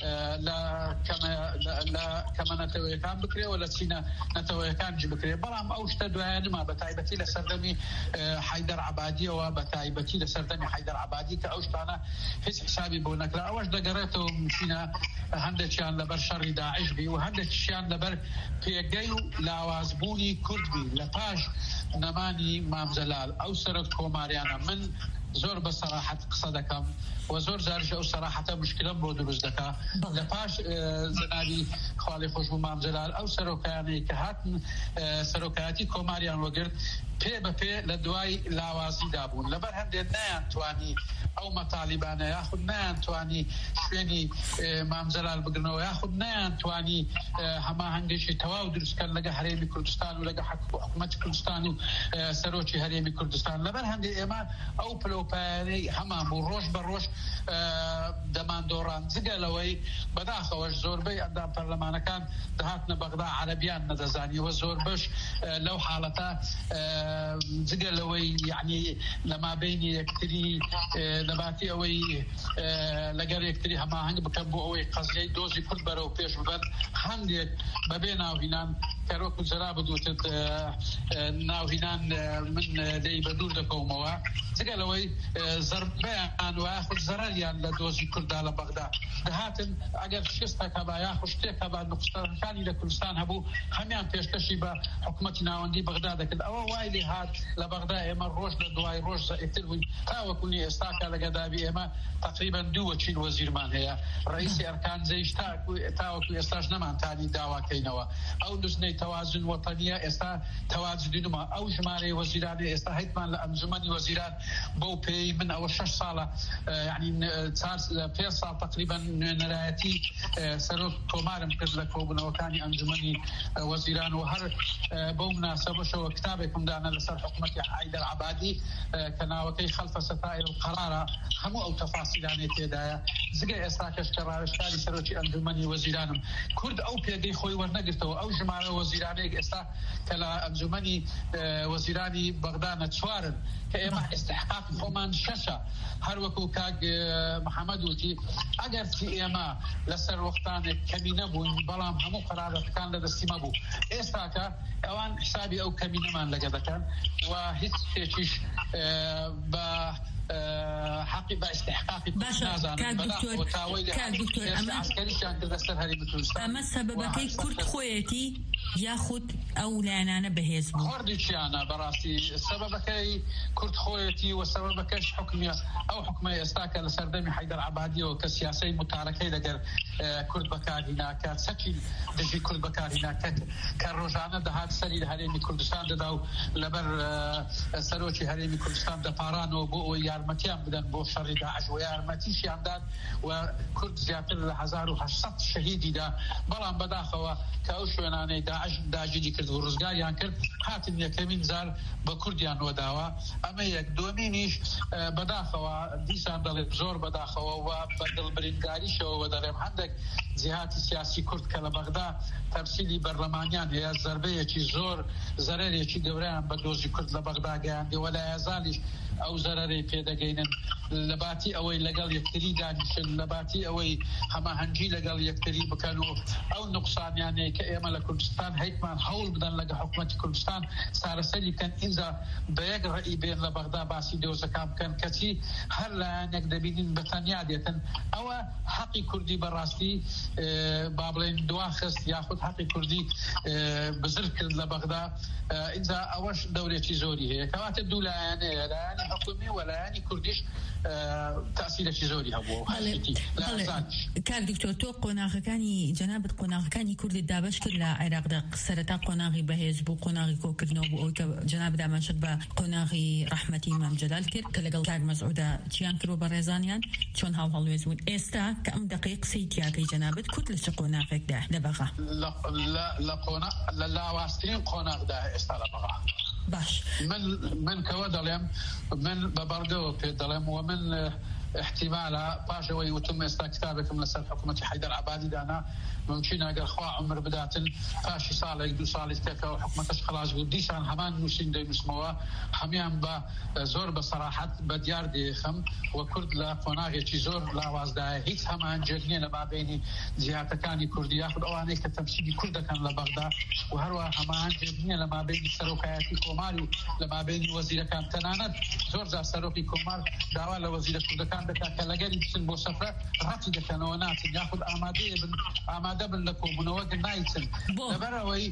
لە کەمە نەتەوەیەکان بکرێەوە لە چینە نەتەوەیەکانجی بکرێ بەڵام ئەو شتە دوایە نما بە تایبەتی لە سەردەمی حەیدەر عەبادیەوە بە تایبەتی لە سەردەمی حەیدەر عەبادی کە ئەو شتانە هیچ حسابی بۆ نەکرا ئەوەش دەگەڕێتەوە ممکنە هەندێکیان لەبەر شەڕی داعش بی و هەندێکیان لەبەر پێگەی و لاوازبوونی کورد بی لە پاش نەمانی مامجەلال ئەو سەرۆک کۆماریانە من زۆر بە سەراحەت قسە دەکەم و زۆر جارش ئەو سەراحەتە مشکلەم بۆ دروست دەکا لە پاش جەنابی خواڵی خۆش بوو مامجەلال ئەو سەرۆکایانەی کە هاتن سەرۆکایەتی کۆماریان وەگرت پێ بە پێ لە دوای لاوازیدا بوون لەبەر هەندێک نەیانتوانی ئەو مەتالیبانە یاخود نەیانتوانی شوێنی مامجەلال بگرنەوە یاخود نەیانتوانی هەماهەنگێکی تەواو دروستکەن لەگە هەرێمی کوردستان و لەگە حکومەتی کوردستان و سەرۆکی هەرێمی کوردستان لەبەر هەندێک ئێمە ئەو پلۆپایانەی هەمان بوو ڕۆژ بە ڕۆژ دەماندۆڕان جگەلەوەی بەداخەوەش زۆربەی ئەندام پەرلەمانەکان دەهاتنە بەغدا عەرەبیان نەدەزانیەوە زۆر بەش لەو حاڵەتە جگەلەوەی یعنی لە مابەینی یەکتری لەباتی ئەوەی لەگەر یەکتری هەماهەنگ بکەن بۆ ئەوەی قەزیەی دۆزی کورد بەرەو پێش ببەن هەندێک بەبێ ناوهینان کەرۆک و جەرا بدوتت ناوهینان من لێی بە دوور دەکەومەوە جگەلەوەی ئەوەی زەربیان و یاخود زەرەریان لە دۆزی کووردا لە بەغدا دەهاتن ئەگەر شکستێکە با یاخود شتێکە با نوقستەکانی لە کوردستان هەبوو هەمیان پێشکەشی بە حکوومەتی ناوەندی بەغدا دەکرد ئەوە وای لێ هات لە بەغدا ئێمە ڕۆژ لە دوای ڕۆژ زەئیتر بووین تاوەکوونی ئێستاکە لە گەدابی ئێمە تقریبا دوو وەکیل وەزیرمان هەیە ڕئیسی ئەرکان جەیش تاوەکو ئێستاش نەمانتانی داواکەینەوە ئەو نوزنەی تەوازن وەتەنیە ئێستا تەواجدینمە ئەو ژمارەی وەزیرانی ئێستا هەیتمان لە ئەنجومەنی وەزیران بەو پێی من ئەوە شەش ساڵە یعنی پێ ساڵ تقریبا نوێنەرایەتی سەرۆک تۆمارم کرد لە کۆبوونەوەکانی ئەنجومەنی وەزیران و هەر بەو مناسەبەشەوە کتابێکم دانا لەسەر حکوومەتی حیدەر عەبادی کە ناوەکەی خەلفە سەتائر القەرارە هەموو ئەو تەفاسیلانەی تێدایە جگە ئێستا کەش کە ڕاوێژکاری سەرۆکی ئەنجومەنی وەزیرانم کورد ئەو پێگەی خۆی وەرنەگرتەوە ئەو ژمارە وەزیرانەیەک ئێستا کە لە ئەنجومەنی وەزیرانی بەغدا نەچوارن کە ئێمە ئستحقاق خۆمان شەشە هەر وەکو کاک محەممەد وتی ئەگەر ئێمە لەسەر وەختانێک کەمی نەبووین بەڵام هەموو قەرارەتەکان لە دەستی مەبوو ئێستاکە ئەوان حسابی ئەو کەمینەمان لەگە دەکەن و هیچ شتێکیش بە حقی بە استحقاقی ئەمە سەبەبەکەی کورد خۆیەتی یاخود ئەو لایەنانە بەهێز بوو خۆردیچیانە بەڕاستی سەبەبەکەی کورد خۆیەتی و سەبەبەکەش حکمیە ئەو حکومە ئێستاکە لە سەردەمی حیدەر عەبادیەوە کە سیاسەی متارەکەی لەگەر کورد بەکاری ناکات سەکی دژی کورد بەکاری ناکات کە ڕۆژانە دەهات سەری لە هەرێمی کوردستان دەدا و لەبەر سەرۆکی هەرێمی کوردستان دەپارانەوە بۆ ئەوەی یارمەتیان بدەن بۆ شەڕی داعش و یارمەتیشیان داد و کورد زیاتر لە هەزار و هەشت سەد شەهیدیدا بەڵام بەداخەوە کە ئەو شوێنانەی داعش داگیری کرد و ڕزگاریان کرد هاتن یەکەمین جار بە کوردیان وەداوە ئەمە یەک دووەمینیش بەداخەوە دیسان دەڵێت زۆر بەداخەوە و بە دڵبرینگاریشەوە دەڵێم هەندێک جیهاتی سیاسی کورد کە لە بەغدا تەمسیلی بەرلەمانیان هەیە زەربەیەکی زۆر زەرەرێکی گەورەیان بە دۆزی کورد لە بەغدا گەیاندی وە لە یازالیش ئەو زەرەرەی پێدەگەینن لە باتی ئەوەی لەگەڵ یەکتری دانیشن لە باتی ئەوەی هەماهەنگی لەگەڵ یەکتری بکەن و ئەو نوقسانیانەیە کە ئێمە لە کوردستان هەیتمان هەوڵ بدەن لەگە حکوومەتی کوردستان سارەسەری بکەن ئینجا بە یەک ڕەئی بێن لە بەغدا باسی دۆزەکان بکەن کەچی هەر لایەنێک دەبینین بە تەنیا دێتن ئەوە حەقی کوردی بەڕاستی با بڵێن دواخست یاخود حەقی کوردی بزرگ کرد لە بەغدا ئینجا ئەوەش دەورێکی زۆری هەیە کەواتە دوو لایەنەیە لایەنی حکومی و لایەنی کوردیش تەسیرێکی زۆری هەبوو کار دکتۆر تۆ قۆناغەکانی جەنابەت قۆناغەکانی کوردی دابەش کرد لە عێراقدا سەرەتا قۆناغی بەهێز بوو قۆناغی کۆکردنەوە بوو ئەوەی کە جەناب دامەشت بە قۆناغی ڕەحمەتی مام جەلال کرد کە لەگەڵ کاک مەزعودا چیان کردوە بە ڕێزانیان چۆن هاو هەڵوێز بوون ئێستا کە ئەم دقەی قسەی تیاکەی جەنابەت کورد لە چ قۆناغێکدا لە بەغا لە لاواسترین قۆناغدا ئێستا لە بەغا باش من من كوا دلهم من ببرجو في دلهم ومن احتمالا باشوي وتم استا كتابكم لسال حكومة حيدر عبادي دانا ممكن اگر خوا عمر بداتن فاشي صالح دو صالح تكا وحكومتش خلاص وديشان همان نوشين دي نسموا حميان با زور بصراحة بديار دي خم وكرد لا قناغي چي زور لا وازدا هيك همان جرنين ما بيني جهاتكاني كردي ياخد اواني كتمسيدي كرد كان لبغدا وهروا همان جرنين لما بيني سروكاياتي كوماري لما بيني وزير كان تنانت زور زار سروكي كومار داوا لوزير كرد كان دكا كلاجري بسن بو سفرة راتي دكا نوانات ياخد آمادية بن آمادة بن لكم منوج نايتن لبروي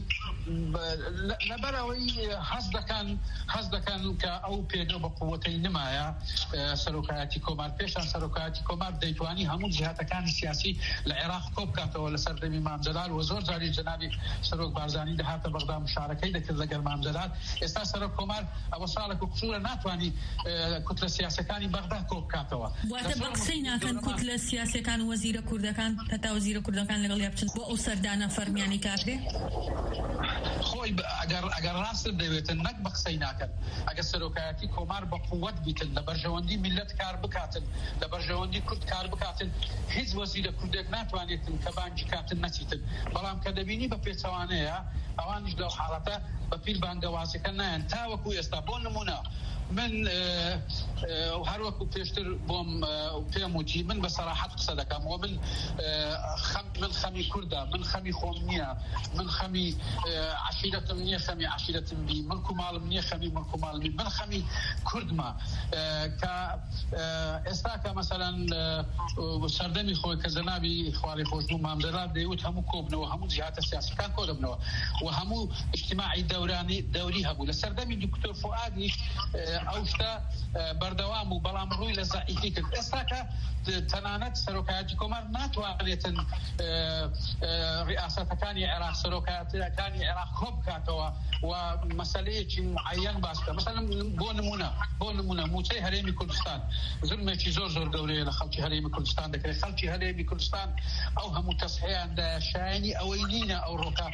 لبروي حسد كان حسد كان كأو بيجو بقوتين نمايا سروكاتي كومار بيشان سروكاتي كومار ديتواني همون جهات كان السياسي العراق كوب كاته ولا سردم إمام جلال وزور جاري جنابي سروك بارزاني دهات بغداد مشاركة ذكر ذكر إمام جلال استا سروك كومار أوصلك كسورة ناتواني كتلة سياسة كان بغداد كوب كاته واتبقسينا كان كتلة السياسة كان وزير كرد كان تتا وزير كرد كان لقل يبتن وأسر دانا فرمياني كاكده خوي اگر اگر راس دویتن نک بقسینا کن اگر سروکاتی کومار بقوت بیتن لبرجواندی ملت کار بکاتن لبرجواندی کرد کار بکاتن هیچ وزیر کردک ناتوانیتن کبانجی کاتن نسیتن بلام کدبینی به پیچوانه اوانش لو حالته به پیر بانگوازی کنن تا وکو استابون نمونه من هەروەکو پێشتر بۆم پێم وتی من بەسەراحەت قسە دەکەم و من من خەمی کوردە من خەمی خۆم نییە من خەمی عشیرەتم نییە خەمی عشیرەتم بی من کوماڵم نییە خەمی من کوماڵمی من خەمی کوردمە کە ئێستا کە مەسەلەن سەردەمی خۆی کە جەنابی خواری خۆشبوو مامزەلات دەیوت هەموو کۆبنەوە هەموو جیهاتە سیاسیەکان کۆ دەبنەوە و هەموو اجتماعی دەورانی دەوری هەبوو لە سەردەمی دکتۆر فوئادی ئەو شتە بەردەوام و بەڵام ڕووی لە زەعیفی کرد ئێستا کە تەنانەت سەرۆکایەتی کۆمار ناتوانێتن ڕیاسەتەکانی عێراق سەرۆکایەتەکانی عێراق کۆ بکاتەوە و مەسەلەیەکی معەیەن باس بکات مەسەلەن بۆ نمونە بۆ نمونە موچەی هەرێمی کوردستان زلمێکی زۆر زۆر گەورەیە لە خەڵکی هەرێمی کوردستان دەکرێت خەڵکی هەرێمی کوردستان ئەو هەموو تەسحیاندا شایانی ئەوەی نینە ئەو ڕۆکە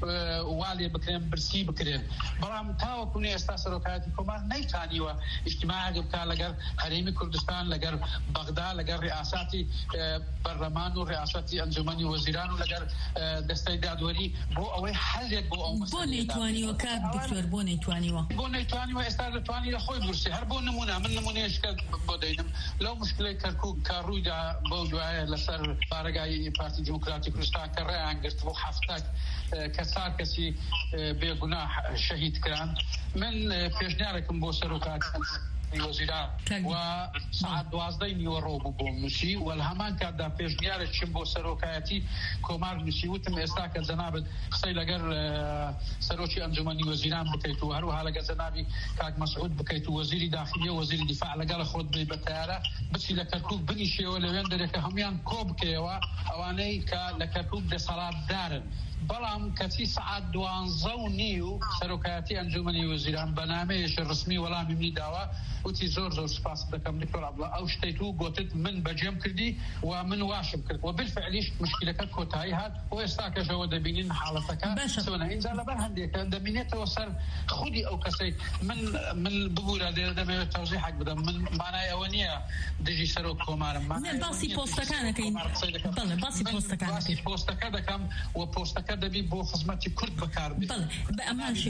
والێ بکرێن برسی بکرێن بەڵام تاوەکوونی ئێستا سەرۆکایەتی کۆمار نەیتانیوە اجتماعی بکات لەگەر هەرێمی کوردستان لەگەر بەغدا لەگەر ڕیاساتی بەرلەمان و ڕیاسەتی ئەنجومەنی وەزیران و لەگەر دەستەی دادوەری بۆ ئەوەی حەلێک بۆ ئەو بۆ نەیتوانیوە کات دکتۆر بۆ نەیتوانیوە بۆ نەیتوانیوە ئێستا دەتوانی لە خۆی برسی هەر بۆ نمونە من نمونەیەشکە بۆ دەینم لەو مشکلەی کەرکووک کە ڕوویدا بەو دوایە لەسەر بارگای پارتی دموکراتی کوردستان کە ڕێیان گرت بۆ هەفتەک کە چار کەسی بێگوناه شەهید کران من پێشنیارێکم بۆ سەرۆکاتی وەزیران و سعات دوازدەی نیوەڕۆ بوو بۆ نووسی و لە هەمان کاتدا پێشنیارێکم بۆ سەرۆکایەتی کۆمار نووسی وتم ئێستا کە جەنابەت قسەی لەگەر سەرۆکی ئەنجومەنی وەزیران بکەیت و هەروەها لەگەر جەنابی کاک مەسعود بکەیت و وەزیری داخلیە و وەزیری دیفاع لەگەڵ خۆت بێ بە تەیارە بچی لە کەرکووک بنیشێەوە لەوێن دەرێکە هەمویان کۆ بکەیەوە ئەوانەی کە لە کەرکووک دەسەڵاتدارن بەڵام کەچی سعات دوانزە و نی و سەرۆکایەتی ئەنجومەنی وەزیران بەنامەیەکی ڕسمی وەڵامی منی داوە وتی زۆر زۆر سپاس دەکەم دکتۆر عەبدوڵڵا ئەو شتەی تو گوتت من بەجێم کردی و من واشم کرد و بالفعلیش مشکلەکە کۆتایی هات و ئێستا کەشەوە دەبینین حاڵەتەکە چۆنە اینجا لەبەر هەندێکە دەبینێتەوە سەر خودی ئەو کەسەی من من ببوورە دەمەوێت تەوزیحێک بدەم من مانای ئەوە نییە دژی سەرۆک کۆمارم باسی پۆستەکانەکەین بەڵێ باسی پۆستەکانەکەی پۆستەکە دەکەم و پۆستەکە دەبی بۆ خزمەتی کورد بەکاربێت بە ئەماشی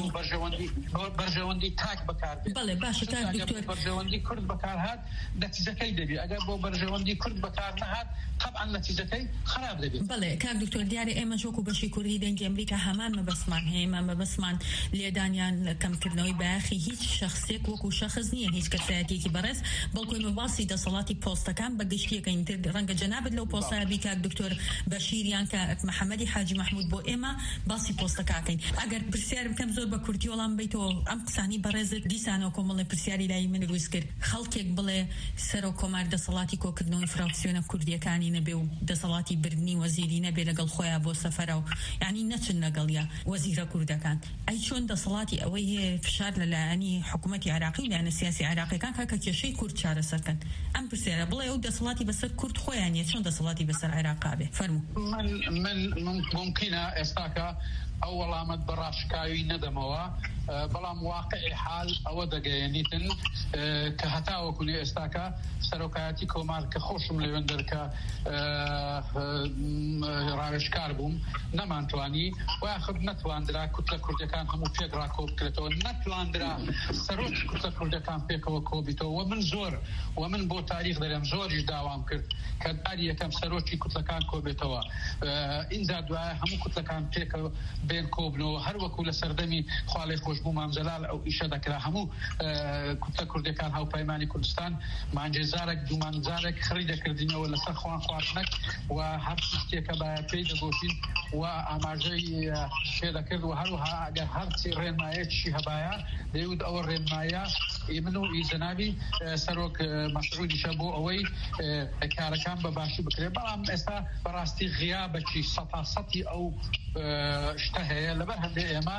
بەرژەوەندی تاک بەکاربێت بەڵێ باشە کاک دکتۆر بەرژەوەندی کورد بەکار هات نەتیجەکەی دەبی ئەگەر بۆ بەرژەوەندی کورد بەکار نەهات طبعا نەتیجەکەی خراپ دەبێت بەڵێ کاک دکتۆر دیارە ئێمە ژۆک و بەشی کوردی دەنگی ئەمریکا هەمان مەبەسمان هەیە مەبەسمان لێدانیان کەمکردنەوەی بایەخی هیچ شەخصێک وەکو شەخص نییە هیچ کەسایەتێکی بەڕێز بەڵکوی مەباسی دەسەڵاتی پۆستەکان بە گشتیەکەین ڕەنگە جەنابەت لەو پۆستابی کاک دکتۆر بەشیریان کە محەممەدی حاجی مەحموود بۆ ئێمە باسی پۆستەکەکەین ئەگەر پرسیار بکەم زۆر بە کورتی وەڵام بیتەوە ئەم قسانی بەڕێزت دیسانەوە کۆمەڵی پرسیاری لای من روز کرد خەڵکێک بڵێ سەر و کۆمار دەسەڵاتی کۆکردنەوەی فراکسیۆنە کوردیەکانی نەبێ و دەسەڵاتی بردننی وەزیری نەبێ لەگەڵ خۆیان بۆ سەفەرە و یعنی نەچن لەگەڵیا وەزیرە کوردەکان ئەی چۆن دەسەڵاتی ئەوەی هەیە فشار لەلایەنی حکوومەتی عێراقی و لایەنە سیاسی عێراقیەکان کاکە کێشەی کورد چارەسەرکەن ئەم پرسیارە بڵێ ئەو دەسەڵاتی بەسەر کورد خۆیان نیە چۆن دەسەڵاتی بەسەر عێراقا بێ فەرموو من من ممکنە ئێستاکە ئەو وەڵامەت بەڕاشکاوی نەدەمەوە بەڵام واقعی حال ئەوە دەگەیەنیتن کە هەتاوەکوێ ئێستاکە سەرۆکایەتی کۆمار کە خۆشم لەوێن دەرکە ڕاوێژکار بووم نەمانتوانی وایخب نەتواندرا کوتلە کوردەکان هەموو پێک ڕاکۆ بکرێتەوە نەتواندرا سەرۆک کوتلە کوردەکان پێکەوە کۆبیتەوە و من زۆر و من بۆ تاریخ دەرێم زۆریش داوام کرد کە داری یەکەم سەرۆکی کوتلەکان کۆبێتەوە ئینجا دوایە هەموو کوتلەکان پێکەوە بێن کۆبنەوە هەر وەکو لە سەردەمی خواڵی خۆشبوو مامزەلال ئەو ئیشە دەکرا هەموو کوتلە کوردەکان هاوپەیمانی کوردستان مانجێزارێک دوومانجارێک خڕی دەکردینەوە لەسەر خوان خواردنەک و هەر شتێکە بە پێی دەگۆشین و ئاماژەی پێ دەکرد و هەروەها ئەگەر هەرچی ڕێنمایەکی هەبایە دەیوت ئەوە ڕێنمایە من و ئیزەناوی سەرۆک مەسعودیشە بۆ ئەوەی کارەکان بە باشی بکرێت بەڵام ئێستا بەڕاستی غیابەکی سەتاسەتی ئەو شتە هەیە لەبەر هەندێک ئێمە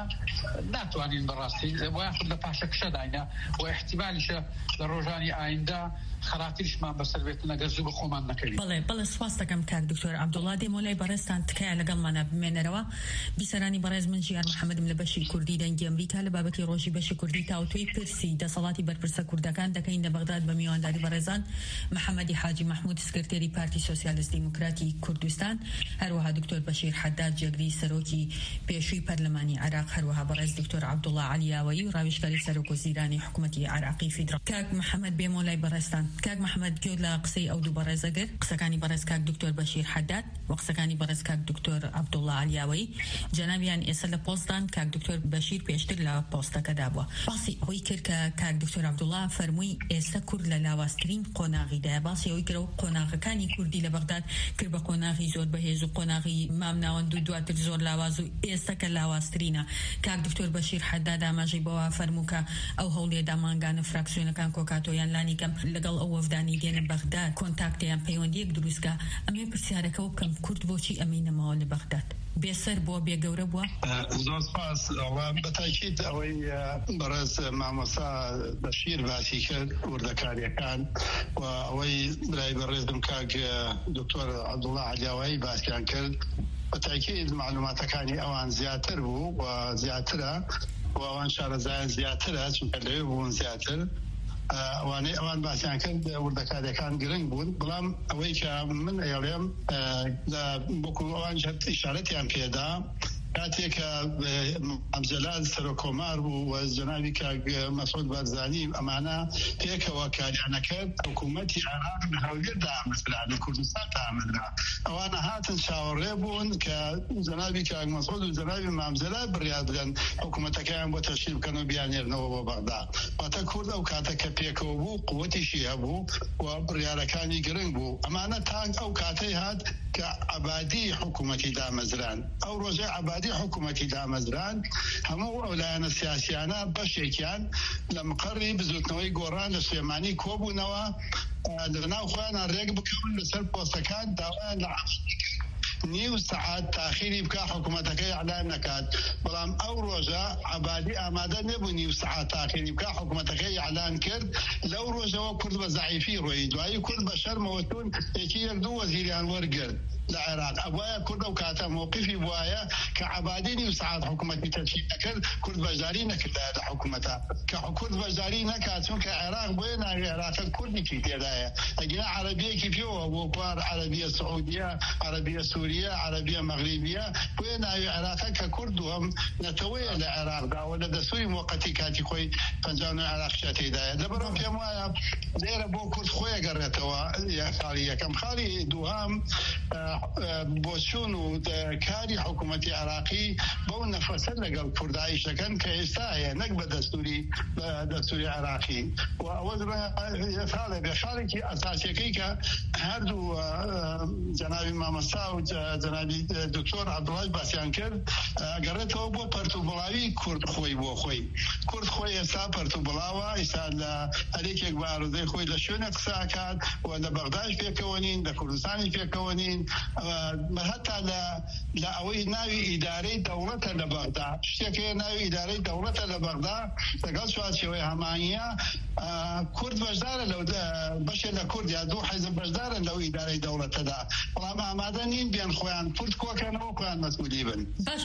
ناتوانین بەڕاستی وایخ لە پاشە کشەداینە و احتیمالیشە لە ڕۆژانی ئایندا خراتیشمان بەسەر بێت نەگەر زوو بە خۆمان نەکەوین. بەڵێ بەڵێ سواس دەکەم کاک دکتۆر عەبدوڵڵا دێمۆلای بەڕێستان تکایە لەگەڵمانە بمێنەرەوە. بیسەرانی بەڕێز من ژیان محەممەدم لە بەشی کوردی دەنگی ئەمریکا لە بابەتی ڕۆژی بەشی کوردی تاوتوی پرسی دەسەڵاتی بەرپرسە کوردەکان دەکەین لە بەغداد بە میوانداری بەڕێزان محەممەدی حاجی محمود سکرتێری پارتی سۆسیالیست دیموکراتی کوردستان، هەروەها دکتۆر بەشیر حەداد جێگری سەرۆکی پێشووی پەرلەمانی عێراق، هەروەها بەڕێز دکتۆر عەبدوڵڵا عەلیاوەیی و ڕاوێژکاری سەرۆک وەزیرانی حکوومەتی عێراقی فیدراڵ. کاک محەممەد بێمۆلای بەڕێستان، کاک محەممەد گوێ لە قسەی ئەو دوو بەڕێزەگر، قسەکانی بەڕێز کاک دکتۆر بەشیر حەداد و قسەکانی بەڕێز کاک دکتۆر عەبدوڵڵا عەلیاوەیی. جەنابیان ئێستا لە پۆستدان، کاک دکتۆر بەشیر پێشتر لە پۆستەکەدا بووە. باسی ئەوەی کرد کە کاک دکتۆر عەبدوڵڵا فەرمووی ئێستا کورد لە لاوازترین قۆناغیدایە. باسی ئەوەی کرد و قۆناغەکانی کوردی لە بەغداد کرد بە قۆناغی زۆر بەهێز و قۆناغی مام ناوەند و دواتر زۆر لاواز و ئێستا کە لاوازترینە. کاک دکتۆر بەشیر حەداد ئاماژەی بەوە فەرموو کە ئەو هەوڵێ دامانگانە فراکسیۆنەکان کۆکاتۆیان لانی کەم لەگەڵ ئەو وەفدانی دێنە بەغداد کۆنتاکتیان پەیوەندیەک دروستکە. ئەمێ پرسیارەکە و بکەم کورد بۆچی ئەمینەمەوە لە بەغداد؟ بێسەر بۆ بێگەورە بووە؟ زۆر سپاس. بەتاکید ئەوەی بەڕێز مامۆستا بەشیر باسی کرد وردەکاریەکان و ئەوەی برای بەڕێزم کاک دکتۆر عەبدوڵڵا عەلیاوەیی باسییان کرد بەتاکید معلوماتەکانی ئەوان زیاتر بوو و زیاترە و ئەوان شارەزایان زیاترە چونکە لەوێ بوون زیاتر. ئەوانەی ئەوان باسییان کرد وردەکاریەکان گرنگ بوون، بەڵام ئەوەی کە من ئێڵێم بۆکو ئەوان ئیشارەتیان پێدا کاتێکە ئەمجەلال سەرۆکۆمار بوو و جەنابی کاک مەسعود بارزانی ئەمانە پێکەوە کاریانەکرد حکوومەتی عێراق لە هەولێر دامەزرا لە کوردستان دامەزرا. ئەوانە هاتن چاوەڕێ بوون کە جەنابی کاک مەسعود و جەنابی مامجەلال بڕیار بدەن حکوومەتەکەیان بۆ تەشکیل بکەن و بیانێرنەوە بۆ بەغداد. واتە کورد ئەو کاتە کە پێکەوە بوو قووەتیشی هەبوو و بڕیارەکانی گرنگ بوو. ئەمانە تانک ئەو کاتەی هات کە عەبادی حکوومەتی دامەزران. ئەو ڕۆژەی عەبادی حکوومەتی دامەزران هەموو ئەو لایەنە سیاسیانە بەشێکیان لە مقڕی بزوتنەوەی گۆڕان لە سلێمانی کۆبوونەوە لەناو خۆیان ڕێک بکەون لەسەر پۆستەکان داوایان لە نیو سعات تاخیری بکە حکوومەتەکەی ئەعلان نەکات. بەڵام ئەو ڕۆژە عەبادی ئامادە نەبوو نیو سعات تاخیری بکە حکوومەتەکەی ئەعلان کرد. لەو ڕۆژەوە کورد بە زەعیفی ڕۆیی دوایی کورد بە شەرمەوە چوون یەکی یەک دوو وەزیریان وەرگرت لە عێراق. ئەوایە کورد ئەو کاتە مووقفی بوایە کە عەبادی نیو سعات حکوومەتی تەشکیل نەکرد، کورد بەشداری نەکردایە لە حکوومەتە کە کورد بەشداری نەکات چونکە عێراق بۆیە ناوی عێراق کوردێکی تێدایە. ئەگەر عەرەبیەکی پێوە بۆ کوار عەرەبیە سعودیە، عەرەبیە سووریە، عەرەبیە مەغریبیە، بۆیە ناوی عێراقە کە کورد و هەم نەتەوەیە لە عێراقدا و لە دەستوری موقەتی کاتی خۆی پەنجاو نۆ عێراقیە تێدایە. لەبەرەوە پێم وایە لێرە بۆ کورد خۆی گەڕێتەوە خاڵی یەکەم. خاڵی دووهەم بۆچوون و کاری حکوومەتی عێراقی بەو نەفەسە لەگەڵ کوردایشەکەن کە ئێستاە نەک بە دەستوری دەستوری عێراقی. و ئەوە خاڵێ بێ خاڵێکی ئەساسیەکەی کە هەردوو جەنابی مامۆستا و جەنابی دکتۆر عەبدوڵڵای باسییان کرد گەڕێتەوە بۆ پەرتوبڵاوی کورد خۆی بۆ خۆی. کورد خۆی ئێستا پەرتوبڵاوە، ئێستا لە هەرێکێک بە ئارۆزەی خۆی لە شوێنە قساکات و لە بەغداد پێکەوە نین، لە کوردستانی پێکەوە نین، هەتا لە ئەوەی ناوی ئیدارەی دەوڵەتە لە بەغداد شتێکەیە ناوی ئیدارەی دەوڵەتە لە بەغداد لەگەڵ چوارچێوەی هەمانیە کورد بەشدارە لەو بەشێ لە کورد یا دوو حیزب بەشدارن لەو ئیدارەی دەوڵەتەدا، بەڵام ئامادە نین بێن خۆیان کورد کۆکەنەوە خۆیان مەسئولی بن.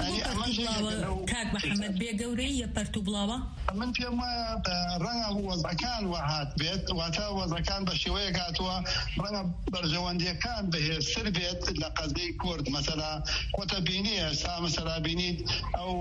کاک محەممەد بێگەورەی یە پەرتوبڵاوە؟ من پێم وایە ڕەنگە وەزەکان وەهات بێت، واتە وەزەکان بە شێوەیەک هاتووە ڕەنگە بەرژەوەندیەکان بەهێزتر بێت لە قەزەی کورد. مەسەلا خۆتە بینی ئێستا مەسەلا بینیت ئەو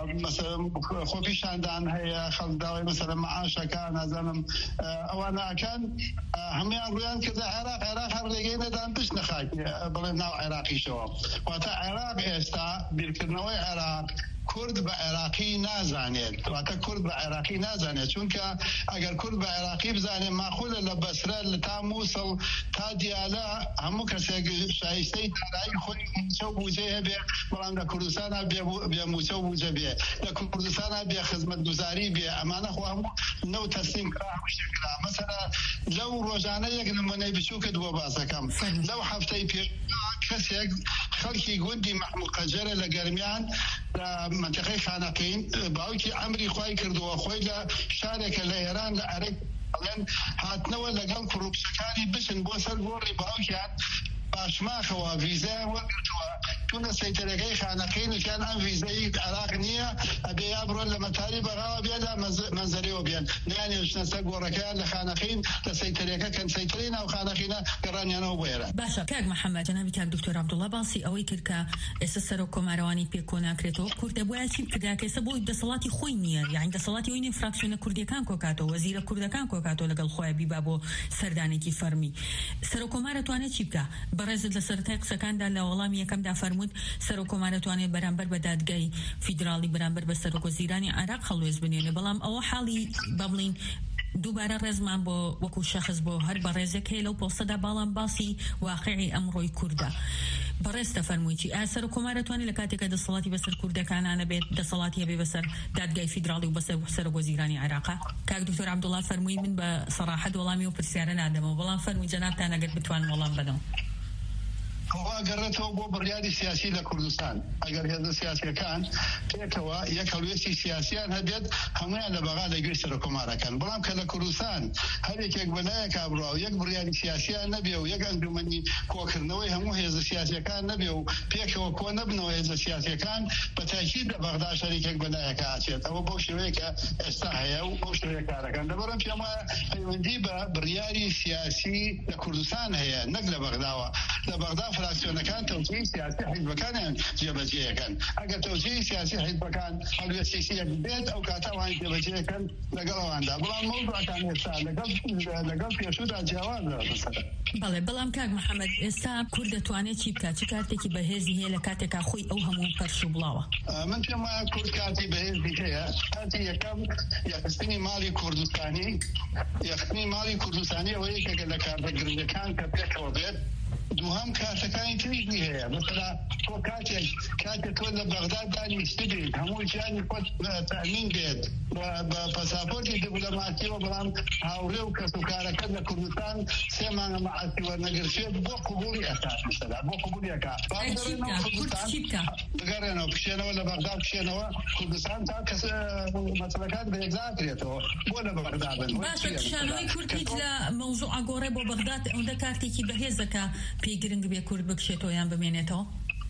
خۆپیشاندان هەیە خەڵکداوای مەسەلا مەعاشەکان نازانم ئەوانەکان هەمویان ڕویان کردە عێراق عێراق هەر ڕێگەی نەدان پشت نەخات بڵێ ناو عێراقیشەوە. واتە عێراق ئێستا بیرکردنەوەی عێراق کورد بە عێراقی نازانێت، واتە کورد بە عێراقی نازانێت چونکە ئەگەر کورد بە عێراقی بزانێت ماخولە لە بەسرە لە تا مووسڵ تا دیالە هەموو کەسێک شایستەی دارایی خۆی موچە و بوجێ هەبێ، بەڵام لە کوردستانە بێ موچە و بوجە بێ، لە کوردستانە بێ خزمەتگوزاری بێ. ئەمانە خۆ هەموو نەو تەسلیم کرا هەموو شتێک کرا. مەسەلا لەو ڕۆژانە یەک نمونەی بچووکت بۆ باسەکەم لەو هەفتەی پێش کەسێک خەڵکی گوندی مەحموود قەجەرە لە گەرمیان لە منطقەی خانەقین باوکی ئەمری خوای کردووە خۆی لە شارێکە لە ئێران لە عەرێک ئەڵێن هاتنەوە لەگەڵ کوڕوپشەکانی بچن بۆ سەر گۆڕی باوکیان باشماخەوە ڤیزای وەرگرتووە چونە سەیتەرەکەی خانەکەی نوشیان ئەم ڤیزەی عێراق نییە ئەبێ یا بڕۆن لە مەتاری بەغاوە بێدا مەنزەرەوە بێن نیانێ بچنە سەر گۆڕەکەیان لە خانەکەین لە سەیتەرەکە کەن سەیتەرەی ناو خانەکەینە گەڕانیانەوە بۆ ئێرە. باشە کاک محەممەد جەنابی کاک دکتۆر عەبدوڵڵا باسی ئەوەی کرد کە ئێستا سەرۆک کۆمارەوانی پێکۆ ناکرێتەوە کورتە بۆیە چی بکرا کە ئێستا بۆی دەسەڵاتی خۆی نییە یعنی دەسەڵاتی ئەوی نیە فراکسیۆنە کوردیەکان کۆکاتەوە وەزیرە کوردەکان کۆکاتەوە لەگەڵ خۆیان بیبا بۆ سەردانێکی فەرمی سەرۆک کۆمارە توانێت چی بکە بەڕێزت لە سەرەتای قسەکاندا لە وەڵامی یەکەمدا فەرمووت سەرۆک کۆمارە توانێت بەرامبەر بە دادگای فیدراڵی بەرامبەر بە سەرۆک وەزیرانی عێراق هەڵوێز بنێنێ بەڵام ئەوە حاڵی بەڵین دووبارە ڕێزمان بۆ وەکو شەخص بۆ هەر بە ڕێزێک هەیە لەو پۆستەدا باڵام باسی واقعی ئەمڕۆی کووردە بەڕێستە فەرموویی ئاسەر و کۆمارە توانێت لە کاتێکە دەسەڵاتی بەسەر کوردەکانانە بێت دەسەڵاتی هەبێ بەسەر دادگای فیدراڵی و بەسەر سەرۆک وەزیرانی عێراق. کاک دکتۆر عەبدوڵڵا فەرمووی من بە سەراحەت وەڵامی و پرسیارە نادەمەوە بەڵام فەرمووی جەنابتان ئەگەر بتوان وەڵام بدەم. هەوا گەڕێتەوە بۆ بڕیاری سیاسی لە کوردستان ئەگەر هێزە سیاسیەکان پێکەوە یەک هەڵوێستی سیاسیان هەبێت هەمویان لە بەغا لەگوێ سەرۆک کۆمارەکان بەڵام کە لە کوردستان هەرێکێک بەلایەک ئابڕوا و یەک بڕیاری سیاسیان نەبێ و یەک ئەنجومەنی کۆکردنەوەی هەموو هێزە سیاسیەکان نەبێ و پێکەوە کۆ نەبنەوە هێزە سیاسیەکان بە تاکید لە بەغدا شەریکێک بەلایەکە ئاچێت ئەوە بەو شێوەیەکە ئێستا هەیە و بەو شێوەیە کارەکەن لەبەرەم پێم وایە پەیوەندی بە بڕیاری سیاسی لە کوردستان هەیە نەک لە بەغداوە لە بەغدا فراکسیۆنەکان توجیهی سیاسی حیزبەکانیان جێبەجێەکەن ئەگەر توجیهی سیاسی حیزبەکان هەڵوێستی سیاسیەک بێت ئەو کاتەوان جێبەجێەکەن لەگەڵەواندا بەڵام مەوضوعەکان ئێستا لەگەڵ لەگەڵ پێشوودا جیاوازە بەسەرە. بەڵێ بەڵام کاک محەممەد ئێستا کورد دەتوانێت چی بکات چ کاتێکی بەهێزی هەیە لە کاتێکا خۆی ئەو هەموو پەرش و بڵاوە من پێم وایە کورد کاتی بەهێزی هەیە کاتی یەکەم یەخستنی ماڵی کوردستانی یەخستنی ماڵی کوردستانی ئەوەیە کە لە کارتەگرنگەکان کە پێکەوە بێت دووهەم کارتەکانی تریشی هەیە مثلا تۆ کاتێک کاتێک تۆ لە بەغداد دانیشتە بێت هەموو ژیانی خۆت تەمین بێت بە پاساپۆرتی دیپلۆماسیەوە بەڵام هاوڕێ و کەسوکارەکەت لە کوردستان سێ مانگە مەعاسی وەرنەگرتوێت بۆ قبوڵی ئەساس مثلا بۆ قبوڵیەکە بگەڕێنەوە بکشێنەوە لە بەغداد بکشێنەوە کوردستان تا کەس مەسەلەکان بەیەکزاکرێتەوە بۆ لە بەغداد بن. باشە کشانەوەی کورد هیچ لە مەوزوع ئاگۆڕێ بۆ بەغداد ئەوەندە کارتێکی بەهێزەکە پێی گرنگ بێ کورد بکشێتەوە یان بمێنێتەوە؟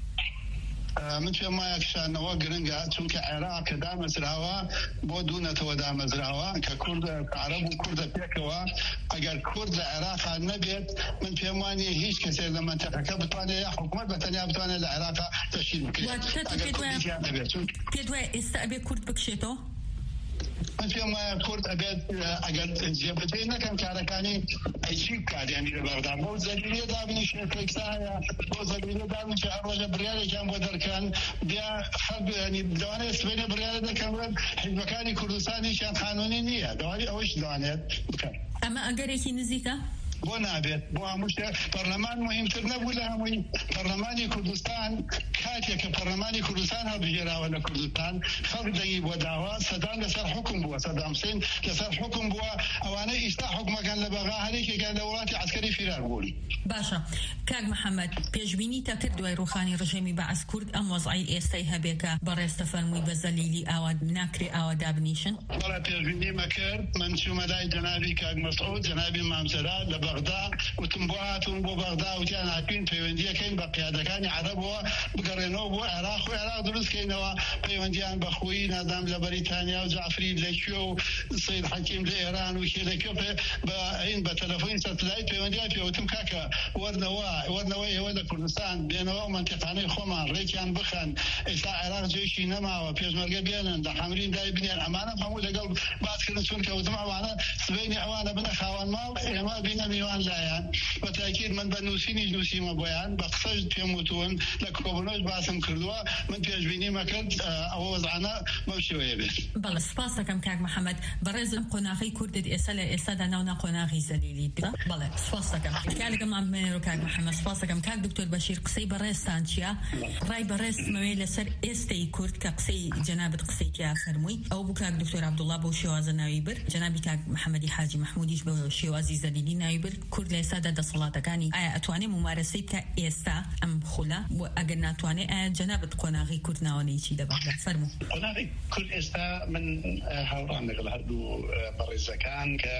من پێم وایە کشانەوە گرنگە چونکە عێراق کە دامەزراوە بۆ دوونەتەوە دامەزراوە کە کورد عەرەب و کوردە پێکەوە ئەگەر کورد لە عێراقا نەبێت من پێم وانە هیچ کەسێک لە مەنتەقەکە بتوانێت یا حکومەت بەتەنیا بتوانێت لە عێراقا تەشکیل بکرێت. پێت وایە ئێستا ئەبێ کورد بکشێتەوە؟ من پێم وایە کورد ئەبێت ئەگەر جێبەجێ نەکەن کارەکانی ئەیچی بکاتیانی لە بەغدا بۆ زەریلێ دابنیشێ تێکسا هەیە بۆ زەریلێ دابنیشێ هەر ڕۆژە بڕیارێکیان بۆ دەرکەن بیا خەڵک ینی دەوانێت سبەینێ بڕیارە دەکەن حیزبەکانی کوردستانیشیان قانونی نییە دەوانی ئەوەش دەوانێت بکەن. ئەمە ئەگەرێکی نزیکە؟ بۆ نابێت بۆ هەمووشتە پەرلەمان مهمتر نەبوو لە هەمووی پەرلەمانی کوردستان کاتێک کە پەرلەمانی کوردستان هەڵبژێراوە لە کوردستان خەڵک دەنگی بۆ داوا سەدام لەسەر حکم بووە سەدام حوسێن لەسەر حکم بووە ئەوانەی ئیستا حکومەکان لە بەغا هەرێکێکیان لە وڵاتی عەسکەری فیرار بوونی. باشە کاک محەممەد پێشبینی تا کرد دوای ڕوخانی ڕژێمی بەعەس کورد ئەم وەزعی ئێستای هەبێکە بەڕێستە فەرمووی بە زەلیلی ئاوا ناکرێ ئاوا دابنیشن؟ بەڵێ پێشبینی مەکرد من چوومە لای جەنابی کاک مەسعود جەنابی مامزەرا لە بەغدا وتم بۆ هاتوون بۆ بەغدا وتیان هاتوین پەیوەندیەکەین بە قیادەکانی عەرەبەوە بگەڕێنەوە بۆ عێراق و عێراق دروستکەینەوە پەیوەندیان بە خوی نادام لە بەریتانیا و جعفری لەکوێ و سەید حەکیم لە ئێران و کێ لەکوێ بە ئەین بە تەلەفۆنی سەتەلایت پەیوەندیان پێوتم کاکە وەرنەوە وەرنەوە ئێوە لە کوردستان بێنەوە مەنتیقانەی خۆمان ڕێکیان بخەن ئێستا عێراق جێشی نەماوە پێشمەرگە بێنن لە حەمرین دای بنێن ئەمانە هەموو لەگەڵ باسکردن چونکە وتم ئەوانە سبەینی ئەوانە بنە خاوەن ماڵ ئێمە بینە میوان لایەن بەتاکید من بە نووسینی نووسیمە بۆیان بە قسەش پێم وتوون لە کۆبنەوەش باسم کردووە من پێشبینی مەکرد ئەوە وەزعانە بەو شێوەیە بێت. بەڵێ سپاس دەکەم کاک محەممەد بەڕێزم قۆناغی کوردت ئێستا لە ئێستادا ناونا قۆناغی زەلیلی بڵێ سپاس دەکەم. بەڵام کاک محەممەد سپاسەکەم کاک دکتۆر بەشیر قسەی بەڕێستان چیە؟ ڕای بەڕێستمەوەی لەسەر ئێستەی کورد کە قسەی جەنابەت قسەی تیا فەرمووی ئەو بوو کاک دکتۆر عەبدوڵڵا بەو شێوازە ناوی بر جەنابی کاک محەممەدی حاجی محمودیش بە شێوازی زەلیلی ناوی بر کورد لە ئێستادا دەسەڵاتەکانی ئایا ئەتوانێ ممارەسەی بکە ئێستا ئەم خولە ئەگەر ناتوانێ ئایا جەنابەت قۆناغی کورد ناوانەی چی دەبات فەرموو. قۆناغی کورد ئێستا من هاوڕان لەگەڵ هەردوو بەڕێزەکان کە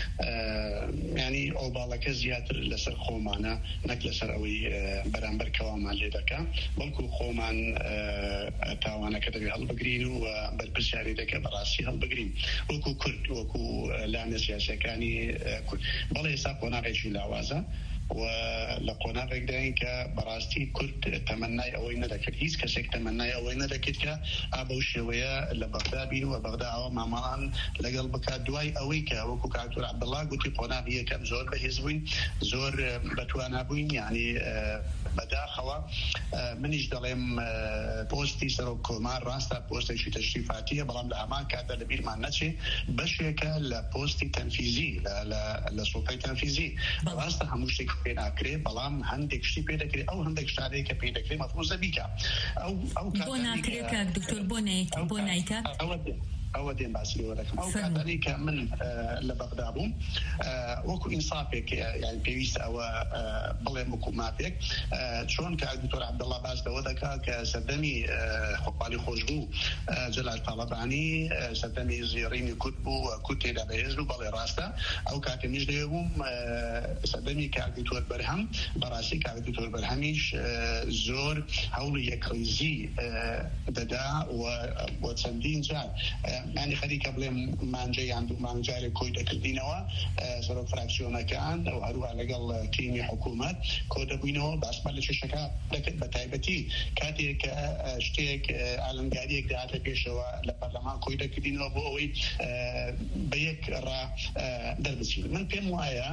ینی ئەو باڵەکە زیاتر لەسەر خۆمانە نەک لەسەر ئەوەی بەرامبەر کەوامان لێ دەکا بەڵکو خۆمان تاوانەکە دەبێ هەڵبگرین و بەرپرسیاری دەکە بەڕاستی هەڵبگرین وەکو کورد وەکو لانە سیاسەکانی کورد بەڵێ ئێستا قۆناغێکی لاوازە و لە قۆناغێک داین کە بەڕاستی کورد تەمەنای ئەوەی نەدەکرد هیچ کەسێک تەمەنای ئەوەی نەدەکرد کە ئابەو شێوەیە لە بەغدا بین و بەغدا ئەوە مامەڵان لەگەڵ بکات دوای ئەوەی کە وەکو کاکتۆر عەبدوڵڵا گوتی قۆناغی یەکەم زۆر بەهێز بووین زۆر بەتوانا بووین یعنی بەداخەوە منیش دەڵێم پۆستی سەرۆک کۆمار ڕاستە پۆستێکی تەشریفاتیە بەڵام لە هەمان کاتدا لە بیرمان نەچێ بەشێکە لە پۆستی تەنفیزی لە سوڵتەی تەنفیزی ڕاستە هەموو شتێک پێ ناکرێ بەڵام هەندێک شتی پێ دەکرێت ئەو هەندێک شتانەیە کە پێ دەکرێت مەفروضە بیکە بۆ ناکرێت کاک دکتۆر بۆ نایکات بۆ نایکات ئەوە دێن باسی لەوەەکەم ئەو کاتانی کە من لە بەغدا بووم وەکو ئینسافێک یان پێویستە ئەوە بڵێم وەکو مافێک چۆن کە دکتۆر عەبدوڵڵا باس لەوە دەکا کە سەردەمی خۆپاڵی خۆشبوو جەلال تاڵەبانی سەردەمی زێڕینی کورد بوو کورد تێدا بەهێز بوو بەڵێ ڕاستە ئەو کاتە میش لێ بووم سەردەمی کاک دکتۆر بەرهەم بەڕاستی کاک دکتۆر بەرهەمیش زۆر هەوڵی یەکڕیزی دەدا و چەندین جار معنی خەریکە بڵێم مانجە یان دوو مانجارێک کۆی دەکردینەوە سەرۆک فراکسیۆنەکان و هەروە لەگەڵ تیمی حکوومەت کۆ دەبووینەوە باسمان لە چێشەکە دەکرد بە تایبەتی کاتێک کە شتێک ئالنگاریەک داهاتە پێشەوە لە پەرلەمان کۆی دەکردینەوە بۆ ئەوەی بە یەک ڕا دەربچین من پێم وایە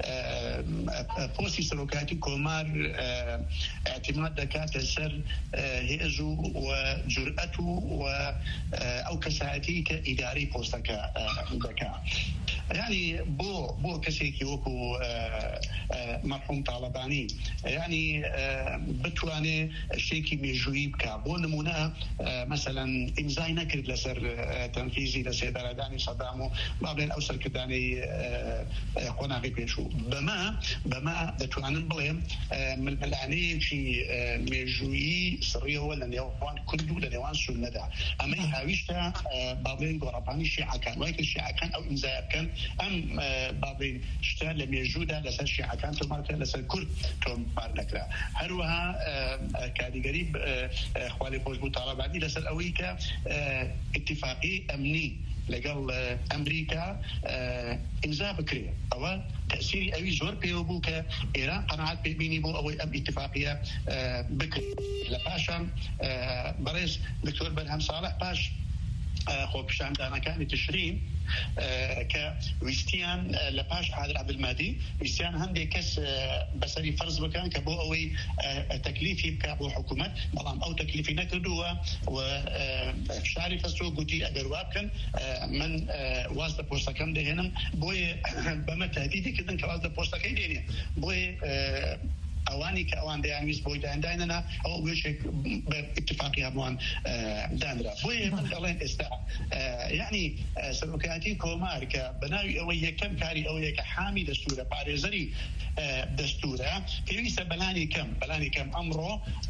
پۆستی سەرۆکاتی کۆمار اعتیماد دەکاتە سەر هێز و جورئەت و ئەو کەسایەتی کە ئیدارەی پۆستەکە دەکا ینی بۆ بۆ کەسێکی وەکو مەرحوم تاڵەبانی ینی بتوانێ شتێکی مێژوویی بکە بۆ نمونە مەسەلەن ئیمزای نەکرد لەسەر تەنفیزی لە سێدارەدانی سەدام و با بڵێن ئەو سەرکردانەی قۆناغی پێشوو بەما بەما دەتوانم بڵێم ململانەیەکی مێژوویی سڕیەوە لە نێوان کورد و لە نێوان سوننەدا ئەمەی هاویشتە با بڵێن گۆڕەپانی شیعەکان وای کە شیعەکان ئەو ئیمزای بکەن ئەم با بڵێن شتە لە مێژوودا لەسەر شیعەکان تۆمارکرا لەسەر کورد تۆمار نەکرا هەروەها کاریگەری خوالی خۆش بوو تاڵەبانی لەسەر ئەوەی کە اتفاقی ئەمنی لەگەڵ ئەمریکا ئیمزا بکرێ ئەوە تەسیری ئەوی زۆر پێوە بوو کە ئێران قەناعەت پێبینی بۆ ئەوەی ئەم ئیتفاقیە بکرێت لە پاشان بەڕێز دکتۆر بەرهەم ساڵح پاش خۆپیشاندانەکانی تشرین کە ویستیان لە پاش حادر عەبدولمادی ویستیان هەندێک کەس بەسەری فەرز بکەن کە بۆ ئەوەی تەکلیفی بکە بۆ حکوومەت بەڵام ئەو تەکلیفی نەکردووە و شاری فەستۆ گوتی ئەگەر وا بکەن من واز لە پۆستەکەم دەهێنم بۆیە بەمە تهدیدیکردن کە واز لە پۆستەکەی دێنێ بۆیە ئەوانی کە ئەوان دەیانویست بۆی داینداینەنا ئەو وێشێک بە اتفاقی هەمووان دانرا بۆیە من دەڵێن ئێستا یعنی سەرۆکایەتی کۆمار کە بەناوی ئەوەی یەکەم کاری ئەوەیە کە حامی دەستورە پارێزەری دەستورە پێویستە بەلانی کەم بەلانی کەم ئەمڕۆ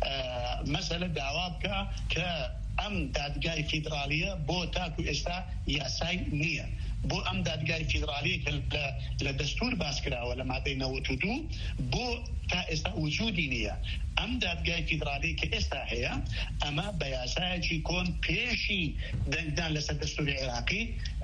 مەسەلە داوا بکە کە ئەم دادگای فیدرالیە بۆ تاکو ئێستا یاسای نییە بۆ ئەم دادگای فیدرالی کە لە دەستور باس کراوە لە مادەی نەوەت و دوو بۆ تا ئێستا وجودی نییە ئەم دادگای فیدرالی کە ئێستا هەیە ئەمە بە یاسایەکی کۆن پێشی دەنگدان لەسەر دەستوری عێراقی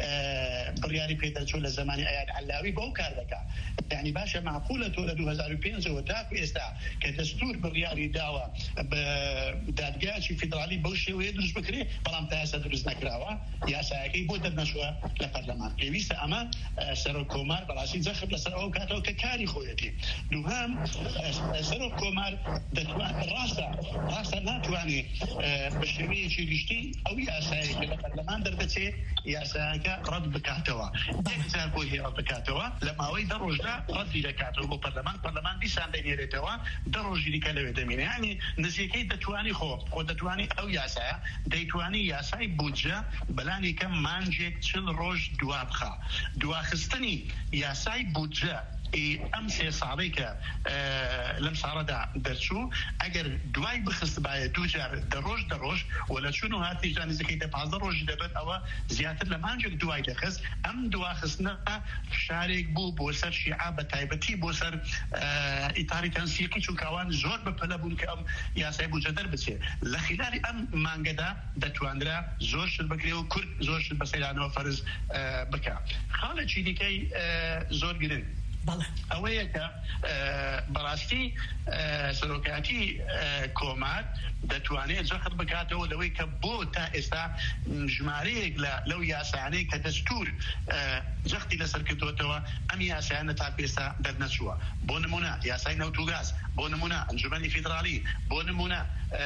بڕیاری پێدەچوو لە زمانی ئەیاد عەلاوی بۆ کار دەکات یعنی باشە معقولە تۆ لە دوو هەزار و پێنجەوە تاکو ئێستا کە دەستور بڕیاری داوە بە دادگایەکی فیدرالی بەو شێوەیە دروست بکرێ بەڵام تا ئێستا دروست نەکراوە یاسایەکەی بۆ دەرنەچووە لە پەرلەمان پێویستە ئەمە سەرۆک کۆمار بەڕاستی جەخت لەسەر ئەو کاتەوە کە کاری خۆیەتی دووهام سەرۆک کۆمار دەتوان ڕاستە ڕاستە ناتوانێت بە شێوەیەکی گشتی ئەو یاسایە کە لە پەرلەمان دەردەچێ یاسایەکە ڕەت بکاتەوە یەک جار بۆ هێڵ بکاتەوە لە ماوەی دە ڕۆژدا ڕەتی دەکاتەوە بۆ پەرلەمان پەرلەمان دیسان دەنێرێتەوە دە ڕۆژی دیکە لەوێ دەمێنێ یعنی نزیکەی دەتوانی خۆ خۆ دەتوانی ئەو یاسایە دەیتوانی یاسای بودجە بەلانی کەم مانجێک چل ڕۆژ دوا بخا دواخستنی یاسای بودجە ئەم سێ ساڵی کە لەم ساڵەدا دەرچوو ئەگەر دوای بخست باە دوو جار دەڕۆژ دەڕۆژ و لە چون و هاتی جانزەکەی دە پازدە ڕۆژی دەبێت ئەوە زیاتر لە مانجێک دوای دەخست ئەم دواخستنە شارێک بوو بۆ سەر شیعە بە تایبەتی بۆ سەر ئیتاری تەنسیقی چونکەوان زۆر بەپەلە بوون کە ئەم یاسای بودجە دەربچێت لە خلالی ئەم مانگەدا دەتواندرا زۆر شت بکرێ و کورد زۆر شت بە سەیرانەوە فەرز بکە خاڵێکی دیکەی زۆر گرنگ ئەوەیە کە بەڕاستی سەرۆکاتی کۆمار دەتوانێت جەخت بکاتەوە لەوەی کە بۆ تا ئێستا ژمارەیەک لەو یاسانەی کە دەستور جەختی لەسەر کردوێتەوە ئەم یاسایانە تا پێستا دەرنەچووە بۆ نمونە یاسای نەوت و گاز بۆ نمونە ئەنجومەنی فیدرالی بۆ نمونە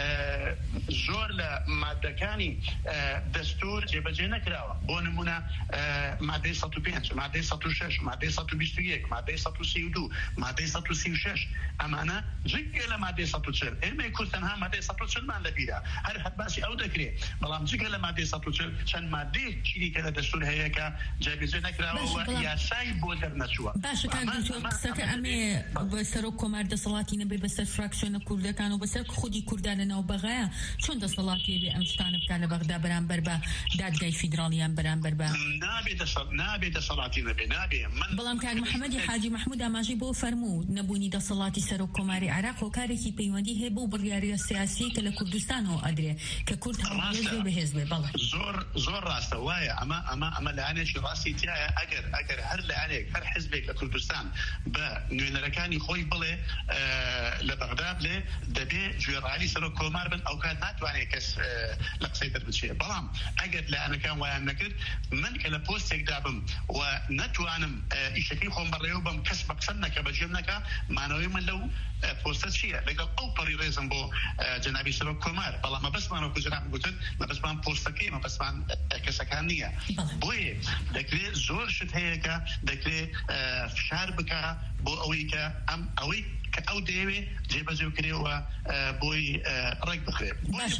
زۆر لە مادەکانی دەستور جێبەجێ نەکراوە بۆ نمونە مادەی سەد و پێنج مادەی سەد و شەش مادەی سەد و بیست و یەک مادەی سەد و سی و دوو مادەی سەد و سی و شەش ئەمانە جگە لە مادەی سەد و چل ئێمەی کورد تەنها مادەی سەد و چلمان لەبیرە هەر هەر باسی ئەو دەکرێت بەڵام جگە لە مادەی سەد و چل چەند مادەی چیری کە لە دەستور هەیە کە جێبەجێ نەکراوە یاسای بۆ دەرنەچووە باشە کاکدکتۆر قسەکە ئەمێ سەرۆک کۆمار دەسەڵاتی نەبێ بەسەر فراکسیۆنە کوردەکان و بەسەر خودی کوردان لەناو بەغایە چۆن دەسەڵاتی بێ ئەم شتانە بکات لە بەغدا بەرامبەر بە دادگای فیدراڵیان بەرامبەر بە نابێت دەسەڵاتی نەبێ نابێ بەڵام کاک محەممەدی حاجی محمود ئاماژەی بۆ فەرموو نەبوونی دەسەڵاتی سەرۆک کۆماری عێراق و کارێکی پەیوەندی هەیە بۆ بڕیاریە سیاسی کە لە کوردستانەوە ئەدرێ کە کورد هەڵبژێ بەهێز بێ بەڵێ زۆر زۆر ڕاستە وایە ئەمە ئەمە ئەمە لایەنێکی ڕاستی تایە ئەگەر ئەگەر هەر لایەنێک هەر حزبێک لە کوردستان بە نوێنەرەکانی خۆی بڵێ لە بەغدا بڵێ دەبێ گوێڕایەلی سەرۆک کۆمار بن ئەو کات ناتوانێت کەس لە قسەی دەربچێ بەڵام ئەگەر لایەنەکان وایان نەکرد من کە لە پۆستێکدا بم و نەتوانم ئیشەکەی خۆم بەڕێوە بم کەس بە قسەم نەکە بەجێم نەکە مانەوەی من لەو پۆستە چییە لەگەڵ ئەو پەڕی ڕێزم بۆ جەنابی سەرۆک کۆمار بەڵام مەبەستمانەوە کوجران گوتن مەبەستمان پۆستەکەی مەبەستمان کەسەکان نییە بۆیە دەکرێت زۆر شت هەیە کە دەکرێت فشار بکە بۆ ئەوەی کە ئەم ئەوەی کە ئەو دەیەوێ جێبەجێ بکرێەوە بۆی ڕێک بخرێت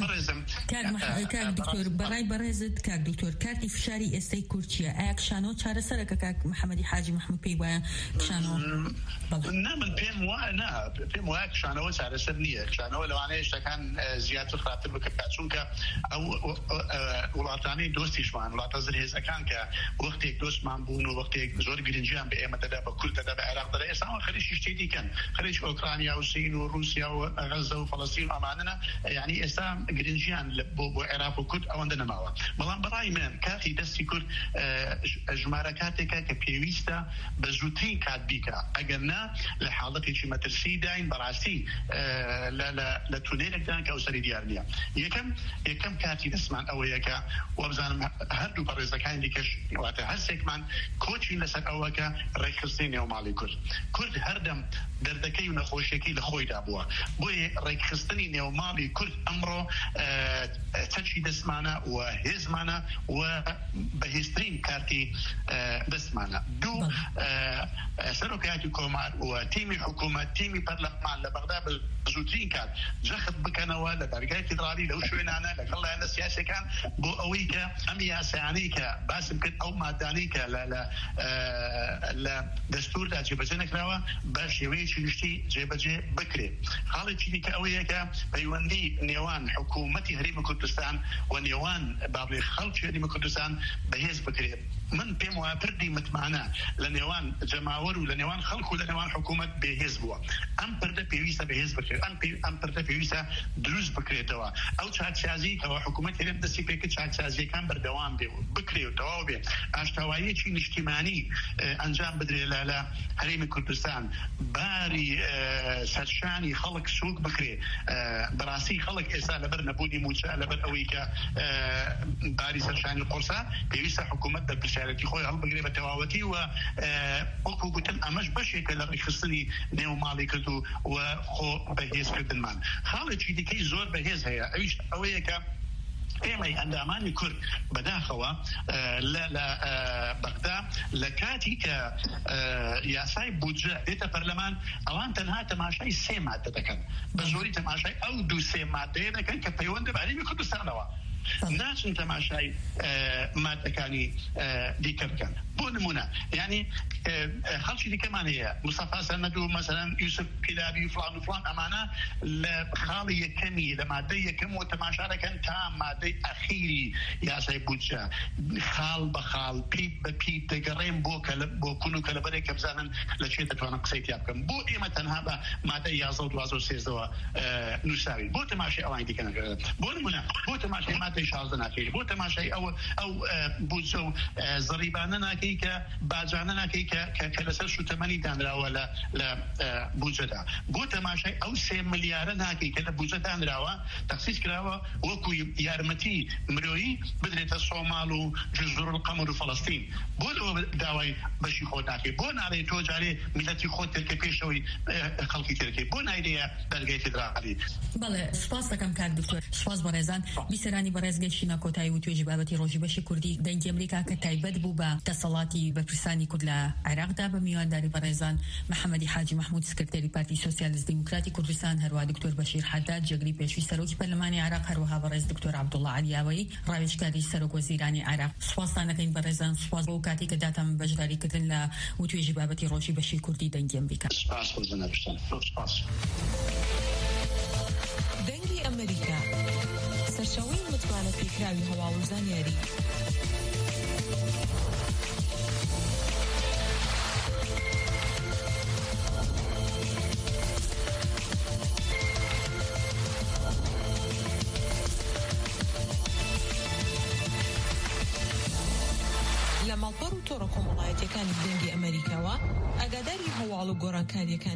کاک دکتۆر بەڕای بەڕێزت کاک دکتۆر کارتی فشاری ئێستای کورد چییە ئایا کشانەوە چارەسەرەکە کاک محەممەدی حاجی محمود پێی وایە کشانەوە نا من پێم وایە نا پێم وایە کشانەوە چارەسەر نییە کشانەوە لەوانەیە شتەکان زیاتر خراپتر بکات چونکە ئەو وڵاتانەی دۆستیشمان وڵاتە زرهێزەکان کە وەختێک دۆستمان بوون و وەختێک زۆر گرنگیان بە ئێمە دەدا بە کورد دەدا بە عێراق دەدا ئێستا خەریکی شتێ دیکەن خەریک ئۆکرانیا و سین و رووسیا و غەزە و فەڵەستین و ئەمانە یعنی ئێستا گرنگیان بۆ بۆ عێراق و کورد ئەوەندە نەماوە بەڵام بەڕای من کاتی دەستی کورد ژمارە کاتێکە کە پێویستە بە زووترین کات بیکە ئەگەر نا لە حاڵەتێکی مەترسی داین بەڕاستی لە تونێلێکدان کە ئەو سەری دیار نییە یەکەم یەکەم کاتی دەستمان ئەوەیە کە وەبزانم هەردوو بەڕێزەکانی دیکەش واتە هەرسێکمان کۆچین لەسەر ئەوەکە ڕێکخستنی نێوماڵی کورد کورد هەردەم دەردەکەی و نەخۆشیەکەی لە خۆیدا بووە بۆیە ڕێکخستنی نێوماڵی کورد ئەمڕۆ چەکی دەستمانە و هێزمانە و بەهێزترین کارتی دەستمانە دوو سەرۆکایەتی کۆمار و تیمی حکوومەت تیمی پەرلەمان لە بەغدا بە زووترین کات جەخت بکەنەوە لە دەرگای فیدرالی لەو شوێنانە لەگەڵ لایەنە سیاسیەکان بۆ ئەوەی کە ئەم یاسایانەی کە باسم کرد ئەو مادانەی کە لە دەستوردا جێبەجێ نەکراوە بە شێوەیەکی گشتی جێبەجێ بکرێت خاڵێکی دیکە ئەوەیە کە پەیوەندی نێوان حکوومەتی هەرێمی کوردستان و نێوان باڵێ خەڵکی هەرێمی کوردستان بەهێز بکرێت من پێم وایە پردی متمانە لە نێوان جەماوەر و لە نێوان خەڵک و لە نێوان حکوومەت بەهێز بووە ئەم پردە پێویستە بەهێز بکرێت ئەم پردە پێویستە دروست بکرێتەوە ئەو چاکسازی کەەوە حکوومەت هەرێم دەستی پێکرد چاکسازیەکان بەردەوام بێ بکرێت و تەواو بێ ئاشتاواییەکی نیشتیمانی ئەنجام بدرێت لە هەرێمی کوردستان باری سەرشانی خەڵک سووک بکرێت بەڕاستی خەڵک ئێستا لەبەر نەبوونی موچە لەبەر ئەوەی کە باری سەرشانی قورسا پێویستە حکوومەت دەرپرسی سیارەتی خۆی هەڵبگرێ بە تەواوەتی و وەکو گوتن ئەمەش بەشێکە لە ڕێکخستنی نێو ماڵی کرد و خۆ بەهێزکردنمان. خاڵێکی دیکەی زۆر بەهێز هەیە، ئەویش ئەوەیە کە ئێمەی ئەندامانی کورد بەداخەوە لە بەغدا لە کاتی کە یاسای بودجە دێتە پەرلەمان ئەوان تەنها تەماشای سێ مادە دەکەن، بە زۆری تەماشای ئەو دوو سێ مادەیە دەکەن کە پەیوەندە بە هەرێمی کوردستانەوە، ناچن تەماشای مادەکانی دیکە بکەن. بۆ نمونە یعنی خەڵکی دیکەمان هەیە، مستەفا سەرمەد و مەسەلەن یوسف پیلابی و فلان و فلان ئەمانە لە خاڵی یەکەمی لە مادەی یەکەم و تەماشا دەکەن تا مادەی ئەخیری یاسای بودجە، خاڵ بە خاڵ پیت بە پیت دەگەڕێن بۆ بۆ کون و کەلەبەرێک کە بزانن لە چێ دەتوانن قسەی تیا بکەن. بۆ ئێمە تەنها بە مادەی یازدە و دوازدە و سێزدەوە نووساوی، بۆ تەماشای ئەوانی دیکە نەکردن. بۆ نمونە بۆ تەماشای مادەی شازدە ناکەی، بۆ تەماشای ئەو ئەو بودجە و زەڕیبانە ناکەی کە باجانە ناکەی کە لەسەر شوتەمەنی دانراوە لە بودجەدا، بۆ تەماشای ئەو سێ ملیارە ناکەی کە لە بودجە دانراوە تەخسیس کراوە وەکو یارمەتی مرۆیی بدرێتە سۆماڵ و جزر القەمر و فەڵەستین، بۆ لەوە داوای بەشی خۆ ناکەی، بۆ ناڵێ تۆ جارێ میلەتی خۆت ترکە پێشەوەی خەڵکی ترکەی، بۆ نایدەیە دەرگای فێدرالی. بەڵێ سپاس دەکەم کاک دکتۆر، سپاس بە ڕێزان بیسەرانی بەڕێزگەیشتنە کۆتایی و توێژی بابەتی ڕۆژی بەشی کوردی دەنگی ئەمریکا کە تایبەت بوو بە دەسەڵاتی بەرپرسانی کورد لە عێراقدا بە میوانداری بەڕێزان محەممەدی حاجی محمود سکرتێری پارتی سۆسیالیست دیموکراتی کوردستان، هەروە دکتۆر بەشیر حەداد جێگری پێشوی سەرۆکی پەرلەمانی عێراق، هەروەها بەڕێز دکتۆر عەبدوڵڵا عەلیاوەی ڕاوێژکاری سەرۆک وەزیرانی عێراق. سوپاستان دەکەین بەڕێزان، سوپاس بۆ کاتی کە داتان بەشداریکردن لە وتوێژی بابەتی ڕۆژی بەشی کوردی دەنگی ئەمریکا. سپاس بۆ جەنابتان. سپاس. دەنگی ئەمریکا سەرچاوەی متمانە پێکراوی هەواڵ و زانیاری. لە ماڵپەڕ و تۆڕە کۆمەڵایەتیەکانی دەنگی ئەمریکاوە ئاگاداری هەواڵ و گۆڕانکاریەکان